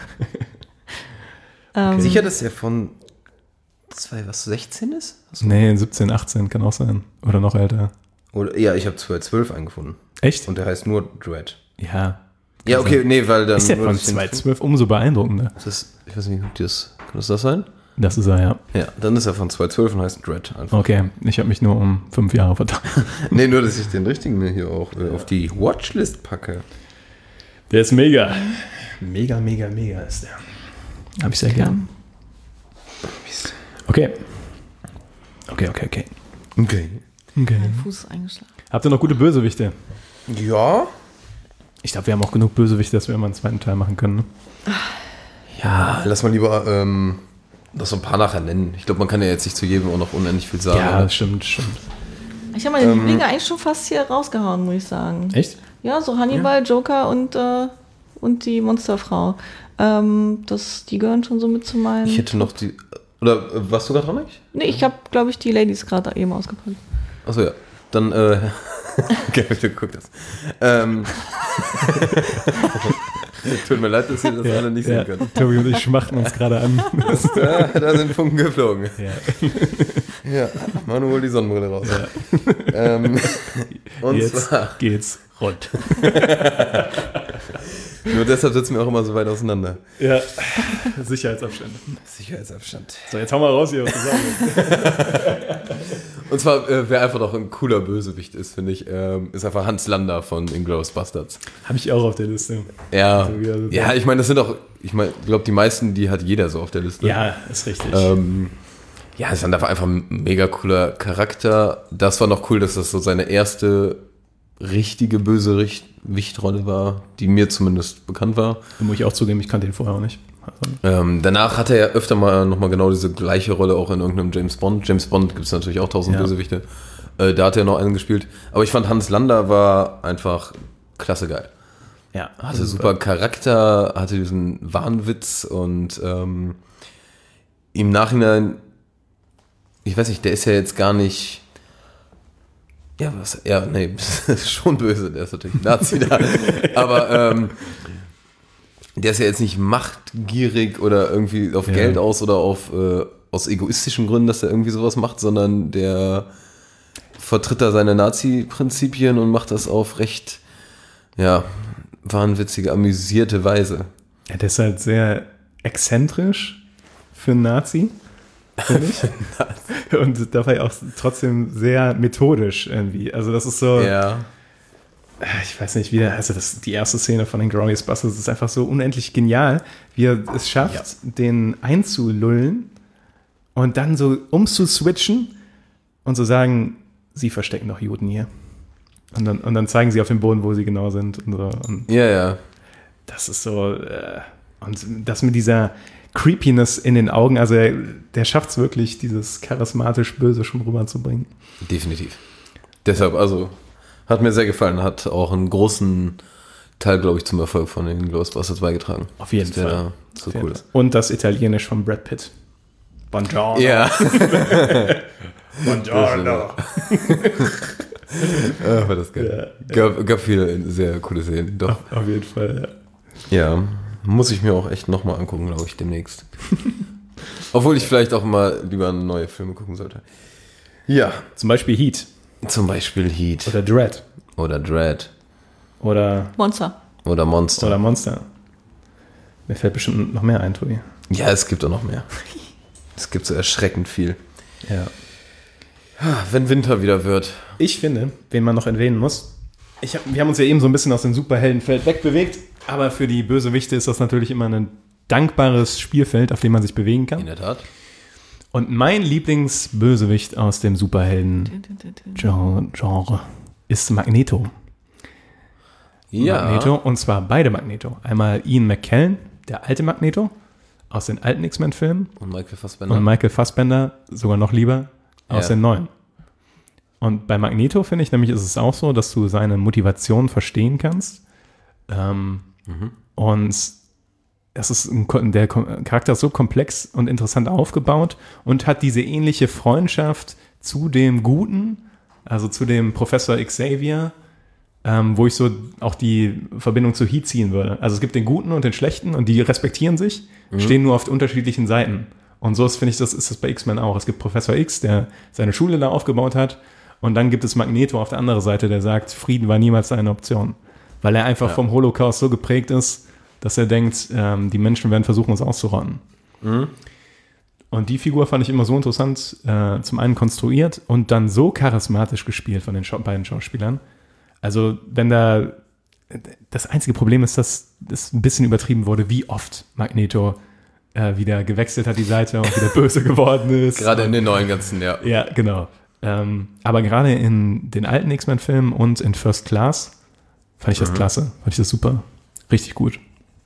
ähm, Sicher, dass der von zwei, was, sechzehn ist? Nee, siebzehn, achtzehn kann auch sein. Oder noch älter. Oder, ja, ich habe zwanzig zwölf eingefunden. Echt? Und der heißt nur Dread. Ja. Ja, okay, nee, weil dann. Ist der nur, von dass ich den- zwanzig zwölf umso beeindruckender. Das ist, ich weiß nicht, ob das. Kann das das sein? Das ist er, ja. Ja, dann ist er von zwanzig zwölf und heißt Dread einfach. Okay, ich habe mich nur um fünf Jahre vertan. Nee, nur, dass ich den richtigen mir hier auch äh, auf die Watchlist packe. Der ist mega. Mega, mega, mega ist der. Hab ich sehr gern. Okay. Okay, okay, okay. Okay. okay. mein Fuß ist eingeschlagen. Habt ihr noch gute Bösewichte? Ja. Ich glaube, wir haben auch genug Bösewichte, dass wir immer einen zweiten Teil machen können. Ne? Ja, lass mal lieber ähm, noch so ein paar nachher nennen. Ich glaube, man kann ja jetzt nicht zu jedem auch noch unendlich viel sagen. Ja, oder? stimmt, stimmt. Ich habe meine Lieblinge eigentlich schon fast hier rausgehauen, muss ich sagen. Echt? Ja, so Hannibal, Joker und, äh, und die Monsterfrau. Ähm, das, die gehören schon so mit zu meinen. Ich hätte noch die. Oder äh, warst du gerade dran eigentlich? Nee, ich habe, glaube ich, die Ladies gerade eben ausgepackt. Achso, ja. Dann, äh. Okay, hab ich geguckt das. Ähm. Tut mir leid, dass ihr das alle nicht ja. sehen könnt. Tobi und ich schmachten uns gerade an. Ja, da sind Funken geflogen. Ja. Ja, Manu holt die Sonnenbrille raus. Ähm, und Jetzt zwar, geht's rund. nur deshalb sitzen wir auch immer so weit auseinander. Ja, Sicherheitsabstände. Sicherheitsabstand. So, jetzt hau mal raus hier, was du sagen willst. Und zwar, äh, wer einfach noch ein cooler Bösewicht ist, finde ich, ähm, ist einfach Hans Lander von Inglourious Basterds. Habe ich auch auf der Liste. Ja, So, ja, so. ja, ich meine, das sind auch, ich meine, ich glaube, die meisten, die hat jeder so auf der Liste. Ja, ist richtig. Ähm, ja, ist dann einfach ein mega cooler Charakter. Das war noch cool, dass das so seine erste richtige Bösewichtrolle war, die mir zumindest bekannt war. Da muss ich auch zugeben, ich kannte ihn vorher auch nicht. Also, Ähm, danach hat er ja öfter mal nochmal genau diese gleiche Rolle auch in irgendeinem James Bond. James Bond gibt es natürlich auch tausend Ja. Bösewichte. Äh, da hat er noch einen gespielt. Aber ich fand, Hans Lander war einfach klasse geil. ja, Hatte super Charakter, hatte diesen Wahnwitz und ähm, im Nachhinein, ich weiß nicht, der ist ja jetzt gar nicht, ja, was, ja, nee, schon böse, der ist natürlich Nazi da, aber ähm, der ist ja jetzt nicht machtgierig oder irgendwie auf Ja. Geld aus oder auf, äh, aus egoistischen Gründen, dass er irgendwie sowas macht, sondern der vertritt da seine Nazi-Prinzipien und macht das auf recht, ja, wahnwitzige, amüsierte Weise. Ja, der ist halt sehr exzentrisch für einen Nazi, finde ich. Und dabei auch trotzdem sehr methodisch irgendwie. Also das ist so, Ja. ich weiß nicht, wie der, also das, die erste Szene von den Inglourious Basterds ist einfach so unendlich genial, wie er es schafft, den einzulullen und dann so umzuswitchen und zu sagen, sie verstecken doch Juden hier. Und dann, und dann zeigen sie auf dem Boden, wo sie genau sind. Und, so. Und Ja, ja. das ist so, äh, und das mit dieser Creepiness in den Augen. Also er, der schafft es wirklich, dieses charismatisch Böse schon rüberzubringen. Definitiv. Deshalb, also, hat mir sehr gefallen. Hat auch einen großen Teil, glaube ich, zum Erfolg von den Ghostbusters beigetragen. Auf jeden dass der Fall. da so Auf cool jeden ist. Fall. Und das Italienisch von Brad Pitt. Buongiorno. Ja. Buongiorno. Ah, war das geil. Ja, gab, gab viele sehr coole Szenen. Doch. Auf, auf jeden Fall, ja. Ja, muss ich mir auch echt nochmal angucken, glaube ich, demnächst. Obwohl ich vielleicht auch mal lieber neue Filme gucken sollte. Ja. Zum Beispiel Heat. Zum Beispiel Heat. Oder Dread. Oder Dread. Oder, Monster. Oder Monster. oder Monster. Mir fällt bestimmt noch mehr ein, Tobi. Ja, es gibt auch noch mehr. Es gibt so erschreckend viel. Ja. Wenn Winter wieder wird. Ich finde, wen man noch erwähnen muss, ich hab, wir haben uns ja eben so ein bisschen aus dem Superheldenfeld wegbewegt, aber für die Bösewichte ist das natürlich immer ein dankbares Spielfeld, auf dem man sich bewegen kann. In der Tat. Und mein Lieblingsbösewicht aus dem Superhelden-Genre ist Magneto. Ja. Magneto, und zwar beide Magneto. Einmal Ian McKellen, der alte Magneto, aus den alten X-Men-Filmen. Und Michael Fassbender. Und Michael Fassbender, sogar noch lieber, aus Ja. den neuen. Und bei Magneto, finde ich, nämlich ist es auch so, dass du seine Motivation verstehen kannst. Ähm, Mhm. Und es ist ein, Ko- der Ko- Charakter ist so komplex und interessant aufgebaut und hat diese ähnliche Freundschaft zu dem Guten, also zu dem Professor Xavier, ähm, wo ich so auch die Verbindung zu Heat ziehen würde. Also es gibt den Guten und den Schlechten und die respektieren sich, stehen nur auf unterschiedlichen Seiten. Und so ist, finde ich, das ist das bei X-Men auch. Es gibt Professor X, der seine Schule da aufgebaut hat, und dann gibt es Magneto auf der anderen Seite, der sagt, Frieden war niemals eine Option. Weil er einfach Ja. vom Holocaust so geprägt ist, dass er denkt, ähm, die Menschen werden versuchen, uns auszurotten. Mhm. Und die Figur fand ich immer so interessant, äh, zum einen konstruiert und dann so charismatisch gespielt von den Schau- beiden Schauspielern. Also wenn da, das einzige Problem ist, dass es ein bisschen übertrieben wurde, wie oft Magneto äh, wieder gewechselt hat die Seite und wieder böse geworden ist. Gerade in den neuen ganzen, ja. Ja, genau. Ähm, aber gerade in den alten X-Men-Filmen und in First Class fand ich das klasse. Fand ich das super. Richtig gut.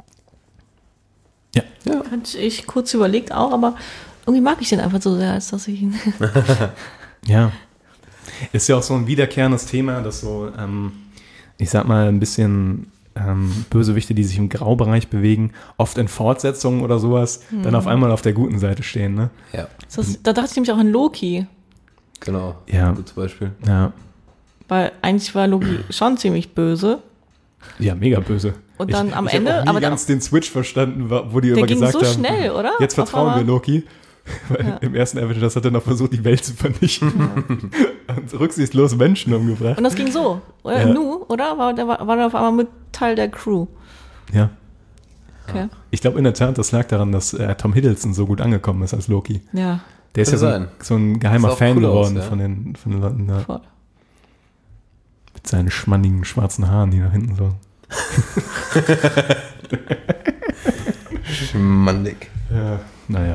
Ja. Hatte ich kurz überlegt auch, aber irgendwie mag ich den einfach so sehr, als dass ich ihn. Ja. Ist ja auch so ein wiederkehrendes Thema, dass so, ähm, ich sag mal, ein bisschen ähm, Bösewichte, die sich im Graubereich bewegen, oft in Fortsetzungen oder sowas, dann auf einmal auf der guten Seite stehen, ne? Ja, Das, da dachte ich nämlich auch an Loki, genau. Ja. Gutes Beispiel. Ja. weil eigentlich war Loki schon ziemlich böse. Ja, mega böse. Und dann ich, am ich Ende- hab auch nie aber dann- ganz den Switch verstanden, wo die Der immer ging gesagt so haben, schnell, oder? jetzt Auf vertrauen wir einmal- Loki. Weil Ja. im ersten Avengers hat er noch versucht, die Welt zu vernichten. Und rücksichtslos Menschen umgebracht. Und das ging so, oder? Ja. Nu, oder? War der, war der auf einmal mit Teil der Crew. Ja. Okay. Ich glaube in der Tat, das lag daran, dass äh, Tom Hiddleston so gut angekommen ist als Loki. Ja, Der ist Kann ja so ein, sein. so ein geheimer Sah auch Fan cool aus, geworden ja. von, den, von den Leuten da. voll. Mit seinen schmannigen schwarzen Haaren, die nach hinten so. Schmandig. Ja, naja.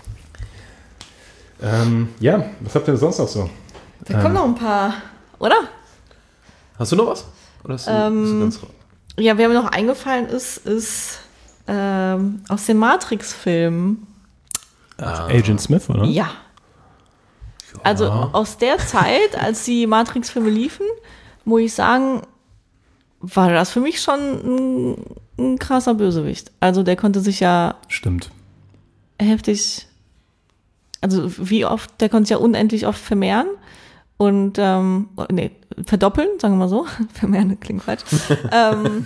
Ähm, ja, was habt ihr sonst noch so? Da kommen noch ein paar, oder? Hast du noch was? Oder hast du, Ähm, bist du ganz raus? Ja, wer mir noch eingefallen ist, ist ähm, aus den Matrix-Filmen. Agent Smith, oder? Ja. Also aus der Zeit, als die Matrix-Filme liefen, muss ich sagen, war das für mich schon ein, ein krasser Bösewicht. Also der konnte sich ja Stimmt. heftig, also wie oft, der konnte sich ja unendlich oft vermehren und, ähm, nee, verdoppeln, sagen wir mal so. Vermehren klingt falsch. ähm,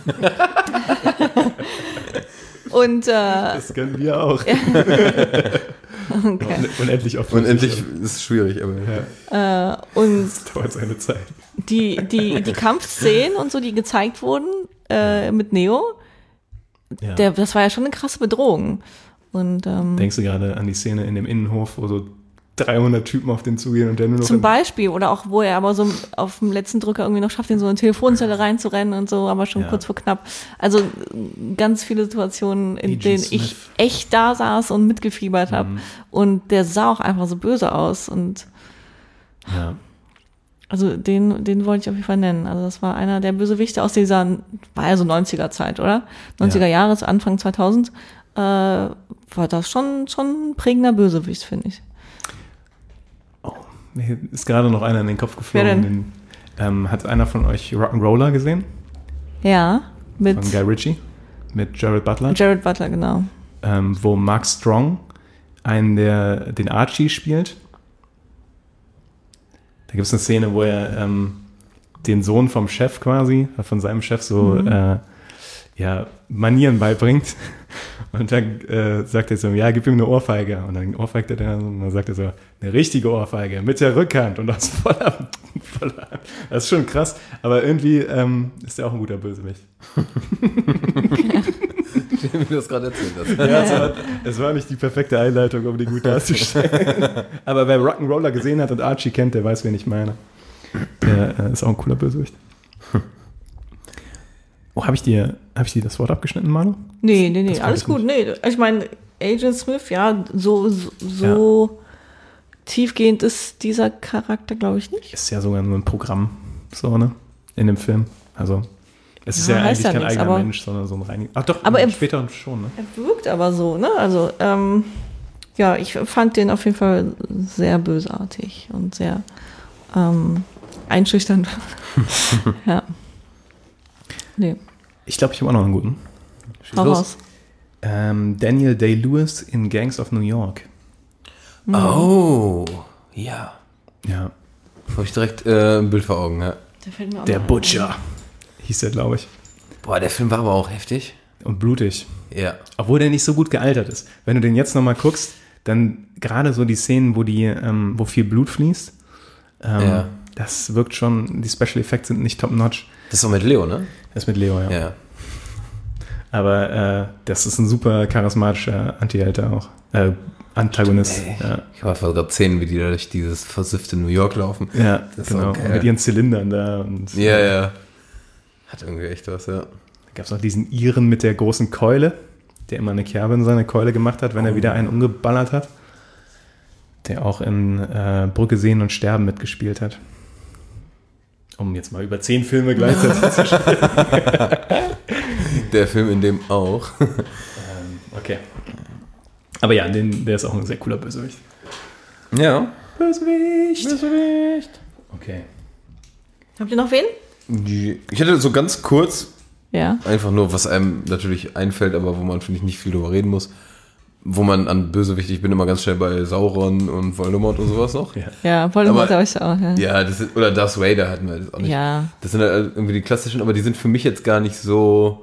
und, äh, Das kennen wir auch. okay. Unendlich oft. Unendlich ist schwierig, aber ja. äh, und Das dauert seine Zeit. die, die, die Kampfszenen und so, die gezeigt wurden äh, mit Neo, Ja. der, das war ja schon eine krasse Bedrohung. Und ähm, Denkst du gerade an die Szene in dem Innenhof, wo so dreihundert Typen auf den zugehen und der nur noch zum in- Beispiel, oder auch, wo er aber so auf dem letzten Drücker irgendwie noch schafft, in so eine Telefonzelle reinzurennen und so, aber schon Ja. kurz vor knapp. Also ganz viele Situationen, in Agent denen Smith. ich echt da saß und mitgefiebert habe. Mhm. Und der sah auch einfach so böse aus. Und Ja. also den, den wollte ich auf jeden Fall nennen. Also das war einer der Bösewichte aus dieser, war ja so neunziger Zeit, oder? neunziger Jahre, Anfang zweitausend. äh, war das schon, schon ein prägender Bösewicht, finde ich. Oh, mir ist gerade noch einer in den Kopf Wer geflogen. denn? Den, ähm, hat einer von euch Rock'n'Roller gesehen? Ja, mit Von Guy Ritchie? Mit Jared Butler? Jared Butler, genau. ähm, wo Mark Strong einen, der den Archie spielt. Da gibt es eine Szene, wo er ähm, den Sohn vom Chef quasi, von seinem Chef so Mhm. äh, ja, Manieren beibringt. Und dann äh, sagt er so, ja, gib ihm eine Ohrfeige. Und dann ohrfeigt er den und dann sagt er so, eine richtige Ohrfeige mit der Rückhand und aus voller, voller Hand. Das ist schon krass, aber irgendwie ähm, ist er auch ein guter Bösewicht. Wie du das gerade erzählt hast. Ja, es war, es war nicht die perfekte Einleitung, um den gut darzustellen. Aber wer Rock'n'Roller gesehen hat und Archie kennt, der weiß, wen ich meine. Der äh, ist auch ein cooler Bösewicht. Oh, habe ich dir, hab ich dir das Wort abgeschnitten, Manu? Nee, nee, nee, Das alles wollte ich gut. Nee, ich meine, Agent Smith, ja, so, so, so tiefgehend ist dieser Charakter, glaube ich, nicht. Ist ja sogar nur ein Programm, so, ne? In dem Film. Also, es ist Ja, ja heißt eigentlich ja kein nichts, eigener aber- Mensch, sondern so ein reiniger. Ach doch, Aber er- später schon, ne? Er wirkt aber so, ne? Also, ähm, ja, ich fand den auf jeden Fall sehr bösartig und sehr ähm, einschüchternd. Ja. Nee, Ich glaube, ich habe auch noch einen guten. hau los. raus. Ähm, Daniel Day-Lewis in Gangs of New York. Oh, ja. Ja. Habe ich direkt äh, ein Bild vor Augen, ja. Der fällt mir auch Der noch ein. Butcher. Hieß der, glaube ich. Boah, der Film war aber auch heftig. Und blutig. Ja. Obwohl der nicht so gut gealtert ist. Wenn du den jetzt nochmal guckst, dann gerade so die Szenen, wo die, ähm, wo viel Blut fließt, ähm, Ja. das wirkt schon, die Special Effects sind nicht top-notch. Das ist doch mit Leo, ne? Das ist mit Leo, ja. Ja. Aber äh, das ist ein super charismatischer Anti-Held auch. Äh, Antagonist. Ey. Ja, Ich habe einfach gerade Szenen, wie die da durch dieses versiffte New York laufen. ja Das ist genau. auch geil. Und mit ihren Zylindern da. Und Ja, ja. Hat irgendwie echt was, ja. Da gab es noch diesen Iren mit der großen Keule, der immer eine Kerbe in seine Keule gemacht hat, wenn er wieder einen umgeballert hat. Der auch in äh, Brücke sehen und sterben mitgespielt hat. Um jetzt mal über zehn Filme gleichzeitig zu sprechen. Der Film in dem auch. ähm, okay. Aber ja, den, der ist auch ein sehr cooler Bösewicht. Ja. Bösewicht! Bösewicht! Okay. Habt ihr noch wen? Die, ich hätte so ganz kurz, Ja. einfach nur, was einem natürlich einfällt, aber wo man, finde ich, nicht viel drüber reden muss. Wo man an Bösewicht, ich bin immer ganz schnell bei Sauron und Voldemort und sowas noch. Ja. Ja, Voldemort Aber- habe ich auch. Ja. Ja, das ist, oder Darth Vader hatten wir das auch nicht. Ja. Das sind halt irgendwie die klassischen, aber die sind für mich jetzt gar nicht so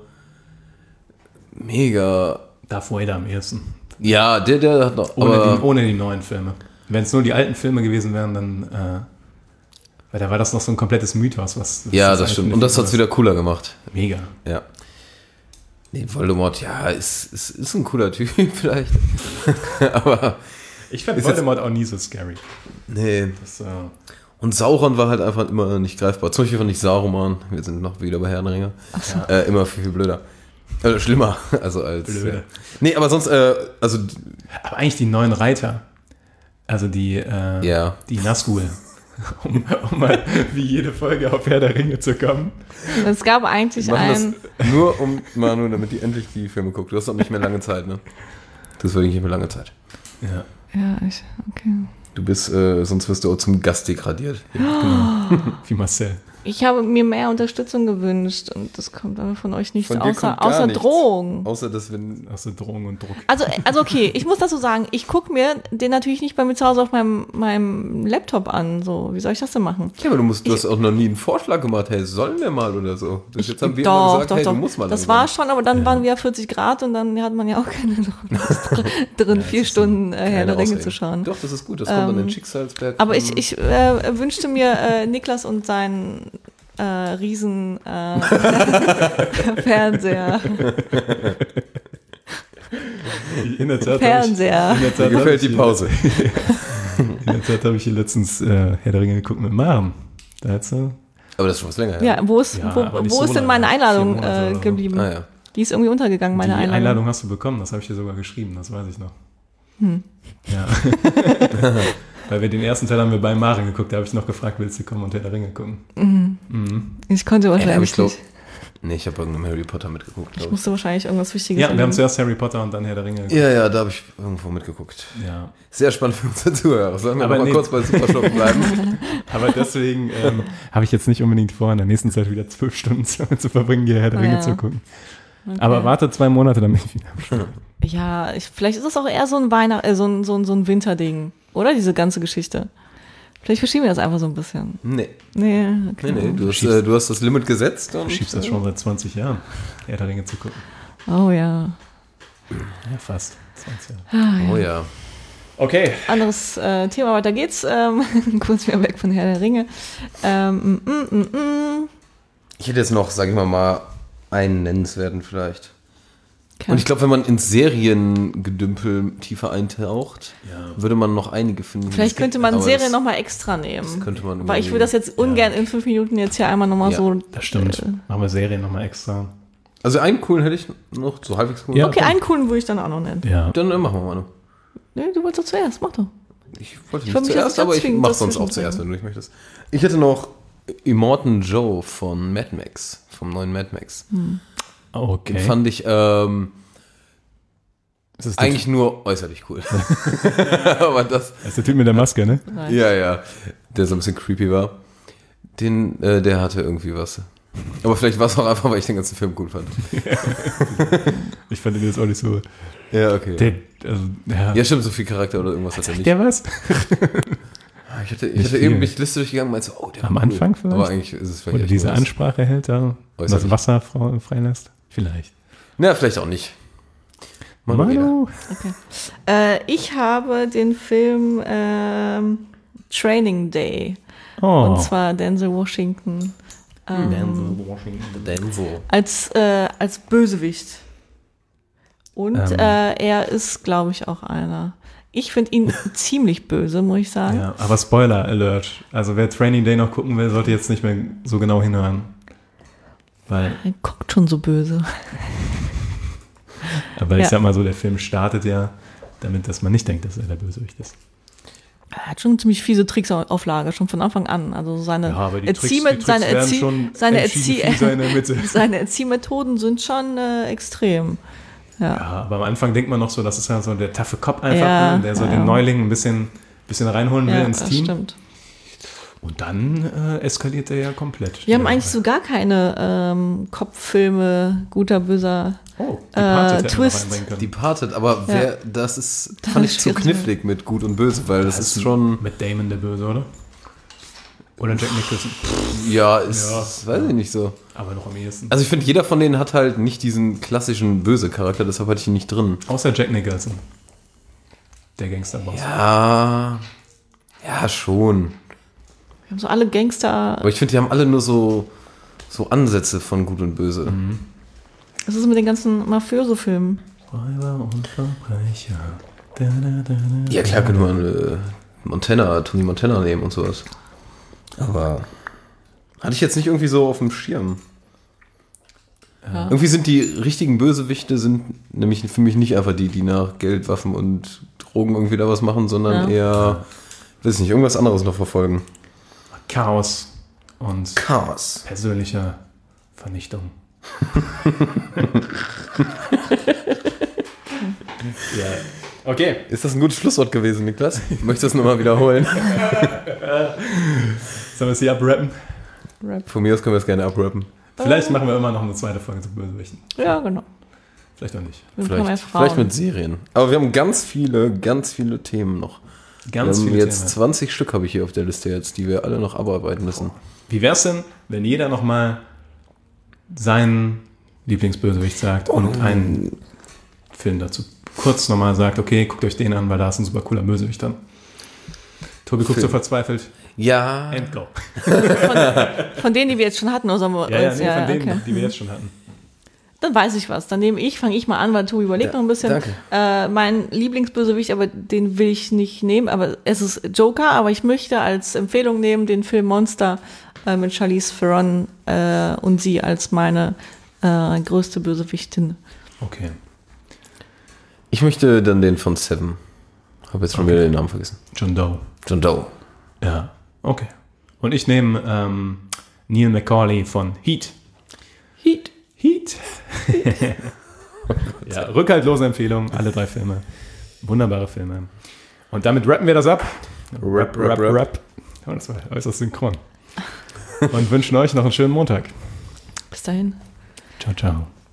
mega. Darth Vader am ehesten. Ja, der, der hat noch. Ohne, aber, die, ohne die neuen Filme. Wenn es nur die alten Filme gewesen wären, dann äh, weil da war das noch so ein komplettes Mythos. Was, was ja, das eigentlich stimmt. für eine Und das Figur hat es wieder cooler gemacht. ist. Mega. Ja. Nee, Voldemort, ja, ist, ist, ist ein cooler Typ vielleicht. aber Ich fand Ist jetzt- Voldemort auch nie so scary. nee. Das, äh, Und Sauron war halt einfach immer nicht greifbar. Zum Beispiel fand ich Saruman, wir sind noch wieder bei Herrn der Ringe, äh, immer viel, viel blöder. Äh, schlimmer. Also als. Blöder. Ja. Nee, aber sonst, äh, also aber eigentlich die neuen Reiter. Also die, äh, ja. die Nazgul. um, um mal wie jede Folge auf Herr der Ringe zu kommen. Es gab eigentlich Wir machen einen. das nur um Manu, damit die endlich die Filme guckt. Du hast doch nicht mehr lange Zeit, ne? Das ist wirklich nicht mehr lange Zeit. Ja. Ja, ich, okay. Du bist, äh, sonst wirst du auch zum Gast degradiert. Wie Marcel. Ich habe mir mehr Unterstützung gewünscht und das kommt aber von euch nicht Von dir außer, kommt gar außer nichts. Drohung. Außer, dass wir. Aus der Drohung und Druck. Also, also okay, ich muss dazu sagen, ich gucke mir den natürlich nicht bei mir zu Hause auf meinem, meinem Laptop an. So, wie soll ich das denn machen? Ja, aber du, musst, du Ich- hast auch noch nie einen Vorschlag gemacht, hey, sollen wir mal oder so. Das jetzt haben wir doch, immer gesagt, doch, hey, doch. du musst mal. das langsam. war schon, aber dann waren wir vierzig Grad und dann hat man ja auch keine Lust drin, vier Stunden äh, Herr Keine der Ringe Ausreden. zu schauen. Doch, das ist gut, das kommt an Ähm, den Schicksalsberg. Aber von- ich, ich äh, wünschte mir äh, Niklas und seinen äh, riesen äh, Fernseher. In der Tat Fernseher. Habe ich, in der Mir Tat gefällt habe ich die hier- Pause. In der Tat habe ich hier letztens äh, Herr der Ringe geguckt mit Maren. Da hat sie. Aber das ist schon was länger. Ja, wo ist, Ja, aber wo, nicht wo so ist denn lange. meine Einladung Vier Monate äh, oder so. geblieben? Ah, ja. Die ist irgendwie untergegangen, meine Die Einladung. Einladung hast du bekommen, das habe ich dir sogar geschrieben, das weiß ich noch. Hm. Ja. Weil wir den ersten Teil haben wir bei Maren geguckt, da habe ich noch gefragt, willst du kommen und Herr der Ringe gucken? Mhm. Mhm. Ich konnte Ey, da hab wahrscheinlich ich glaub, nicht. Nee, ich habe irgendeinem Harry Potter mitgeguckt. Ich glaub musste wahrscheinlich irgendwas Wichtiges Ja, wir haben erleben. zuerst Harry Potter und dann Herr der Ringe geguckt. Ja, ja, da habe ich irgendwo mitgeguckt. Ja. Sehr spannend für unsere Zuhörer. Sollen wir Aber aber mal nee. kurz bei Superschurken bleiben? Aber deswegen ähm, habe ich jetzt nicht unbedingt vor, in der nächsten Zeit wieder zwölf Stunden zu, zu verbringen, hier Herr der Ah, Ringe ja. zu gucken. Okay. Aber warte zwei Monate, damit ich wieder am Start bin. Ja, ich, vielleicht ist das auch eher so ein Weihnacht, äh, so ein, so ein, so ein Winterding, oder? Diese ganze Geschichte. Vielleicht verschieben wir das einfach so ein bisschen. Nee, Nee, okay. nee, nee. Du hast, Schiebst- äh, du hast das Limit gesetzt. Und, Du schiebst das schon seit zwanzig Jahren, Herr der Ringe zu gucken. Oh ja. Ja, fast. zwanzig Jahre. Ah, ja. Oh ja. Okay. Anderes äh, Thema, weiter geht's. Ähm, kurz wieder weg von Herr der Ringe. Ähm, mm, mm, mm. Ich hätte jetzt noch, sag ich mal, mal einen nennenswerten vielleicht. Okay. Und ich glaube, wenn man ins Seriengedümpel tiefer eintaucht, Ja. würde man noch einige finden. Vielleicht könnte man Aber Serien das- nochmal extra nehmen. Das könnte man Weil ich will das jetzt ungern in fünf Minuten jetzt hier einmal nochmal Ja, so. Das stimmt. Äh, Machen wir Serien nochmal extra. Also einen coolen hätte ich noch, so halbwegs cool. Ja. okay, einen coolen würde ich dann auch noch nennen. Ja. Dann äh, machen wir mal eine. Nee, du wolltest doch zuerst, mach doch. Ich wollte Ich nicht wollte mich zuerst, jetzt aber ich zwingen, mach das sonst auch zwischendrin. zuerst, wenn du nicht möchtest. Ich hätte noch Immortan Joe von Mad Max, vom neuen Mad Max. Okay. Den fand ich ähm, das ist der, eigentlich nur äußerlich cool. aber das, das ist der Typ mit der Maske, ne? Nein. ja, ja, der so ein bisschen creepy war. Den, äh, der hatte irgendwie was. Aber vielleicht war es auch einfach, weil ich den ganzen Film cool fand. Ich fand den jetzt auch nicht so. Ja, okay. Der, also, ja. Ja, stimmt, so viel Charakter oder irgendwas hat er nicht. Der was? Ich hatte, ich Nicht hatte viel. eben mich Liste durchgegangen und meinte so, oh, der Am war cool. Anfang vielleicht? Aber eigentlich ist es vielleicht Oder echt diese nur das. Ansprache hält da und das Äußerlich. Wasser frei- freilässt? Vielleicht. Na, vielleicht auch nicht. Manu. Manu. Okay. Äh, ich habe den Film ähm, Training Day. Oh. Und zwar Denzel Washington. Ähm, Denzel Washington. Denzel. als, äh, als Bösewicht. Und Ähm. äh, er ist, glaube ich, auch einer. Ich finde ihn ziemlich böse, muss ich sagen. Ja, aber Spoiler Alert. Also wer Training Day noch gucken will, sollte jetzt nicht mehr so genau hinhören. Weil, Er guckt schon so böse. aber ich Ja. sag mal so, der Film startet ja damit, dass man nicht denkt, dass er der Bösewicht ist. Er hat schon ziemlich fiese Tricks auf Lager, schon von Anfang an. Also seine Ja, aber die Tricks, Erziehme- die Tricks seine werden Erzie- schon seine entschieden Erzie- fies in der Mitte. seine Erziehmethoden sind schon äh, extrem. Ja. Ja, aber am Anfang denkt man noch so, das ist ja so der taffe Cop einfach, Ja, ne, der so ja. den Neuling ein bisschen, bisschen reinholen will Ja, ins das Team. stimmt. Und dann äh, eskaliert er ja komplett. Wir haben eigentlich so gar keine ähm, Kopffilme, guter, böser. oh, die äh, Party hätten wir noch Twist. einbringen können. Departed, aber wer, das ist, Das fand ist ich zu schwierig. knifflig mit Gut und Böse, weil das ist schon, Mit Damon der Böse, oder? Oder Jack Nicholson. ja, ist, Ja. weiß ich nicht so. Aber noch am ehesten. Also ich finde, jeder von denen hat halt nicht diesen klassischen Böse-Charakter, deshalb hatte ich ihn nicht drin. Außer Jack Nicholson. Der Gangsterboss. Ja, ja, schon. Wir haben so alle Gangster. Aber ich finde, die haben alle nur so, so Ansätze von Gut und Böse. Was ist mit den ganzen Mafioso-Filmen? Räuber und Verbrecher. Da, da, da, da. Ja, klar könnte man äh, Montana, Tony Montana nehmen und sowas. Aber hatte ich jetzt nicht irgendwie so auf dem Schirm. Ja. Irgendwie sind die richtigen Bösewichte sind nämlich für mich nicht einfach die, die nach Geld, Waffen und Drogen irgendwie da was machen, sondern Ja. eher, weiß nicht, irgendwas anderes noch verfolgen. Chaos und Chaos. persönliche Vernichtung. ja. Okay. Ist das ein gutes Schlusswort gewesen, Niklas? Möchtest du das nochmal wiederholen? Sollen wir es hier abrappen? Rap. Von mir aus können wir es gerne abrappen. Vielleicht machen wir immer noch eine zweite Folge zu Bösewichten. Ja, genau. Vielleicht auch nicht. Wir haben ja Vielleicht, Frauen. vielleicht mit Serien. Aber wir haben ganz viele, ganz viele Themen noch. Ganz wir haben viele jetzt Themen. zwanzig Stück habe ich hier auf der Liste jetzt, die wir alle noch abarbeiten müssen. Wie wär's denn, wenn jeder nochmal seinen Lieblingsbösewicht sagt und einen Film dazu kurz nochmal sagt, okay, guckt euch den an, weil da ist ein super cooler Bösewicht dann. Tobi guckt so verzweifelt. Ja. And go. Von denen, die wir jetzt schon hatten, oder sollen wir Ja, ja, uns- nee, von denen, okay. die wir jetzt schon hatten. Dann weiß ich was. Dann nehme ich, fange ich mal an, weil Tobi überlegt Ja, noch ein bisschen. danke. Äh, mein Lieblingsbösewicht, aber den will ich nicht nehmen. Aber es ist Joker, aber ich möchte als Empfehlung nehmen den Film Monster äh, mit Charlize Theron äh, und sie als meine äh, größte Bösewichtin. Okay. Ich möchte dann den von Seven. Habe jetzt schon Okay. wieder den Namen vergessen. John Doe. John Doe. Ja, okay. Und ich nehme ähm, Neil McCauley von Heat. Heat. Heat. Ja, rückhaltlose Empfehlung, alle drei Filme. Wunderbare Filme. Und damit rappen wir das ab. Rap, rap, rap. Oh, das war äußerst synchron. Und wünschen euch noch einen schönen Montag. Bis dahin. Ciao, ciao.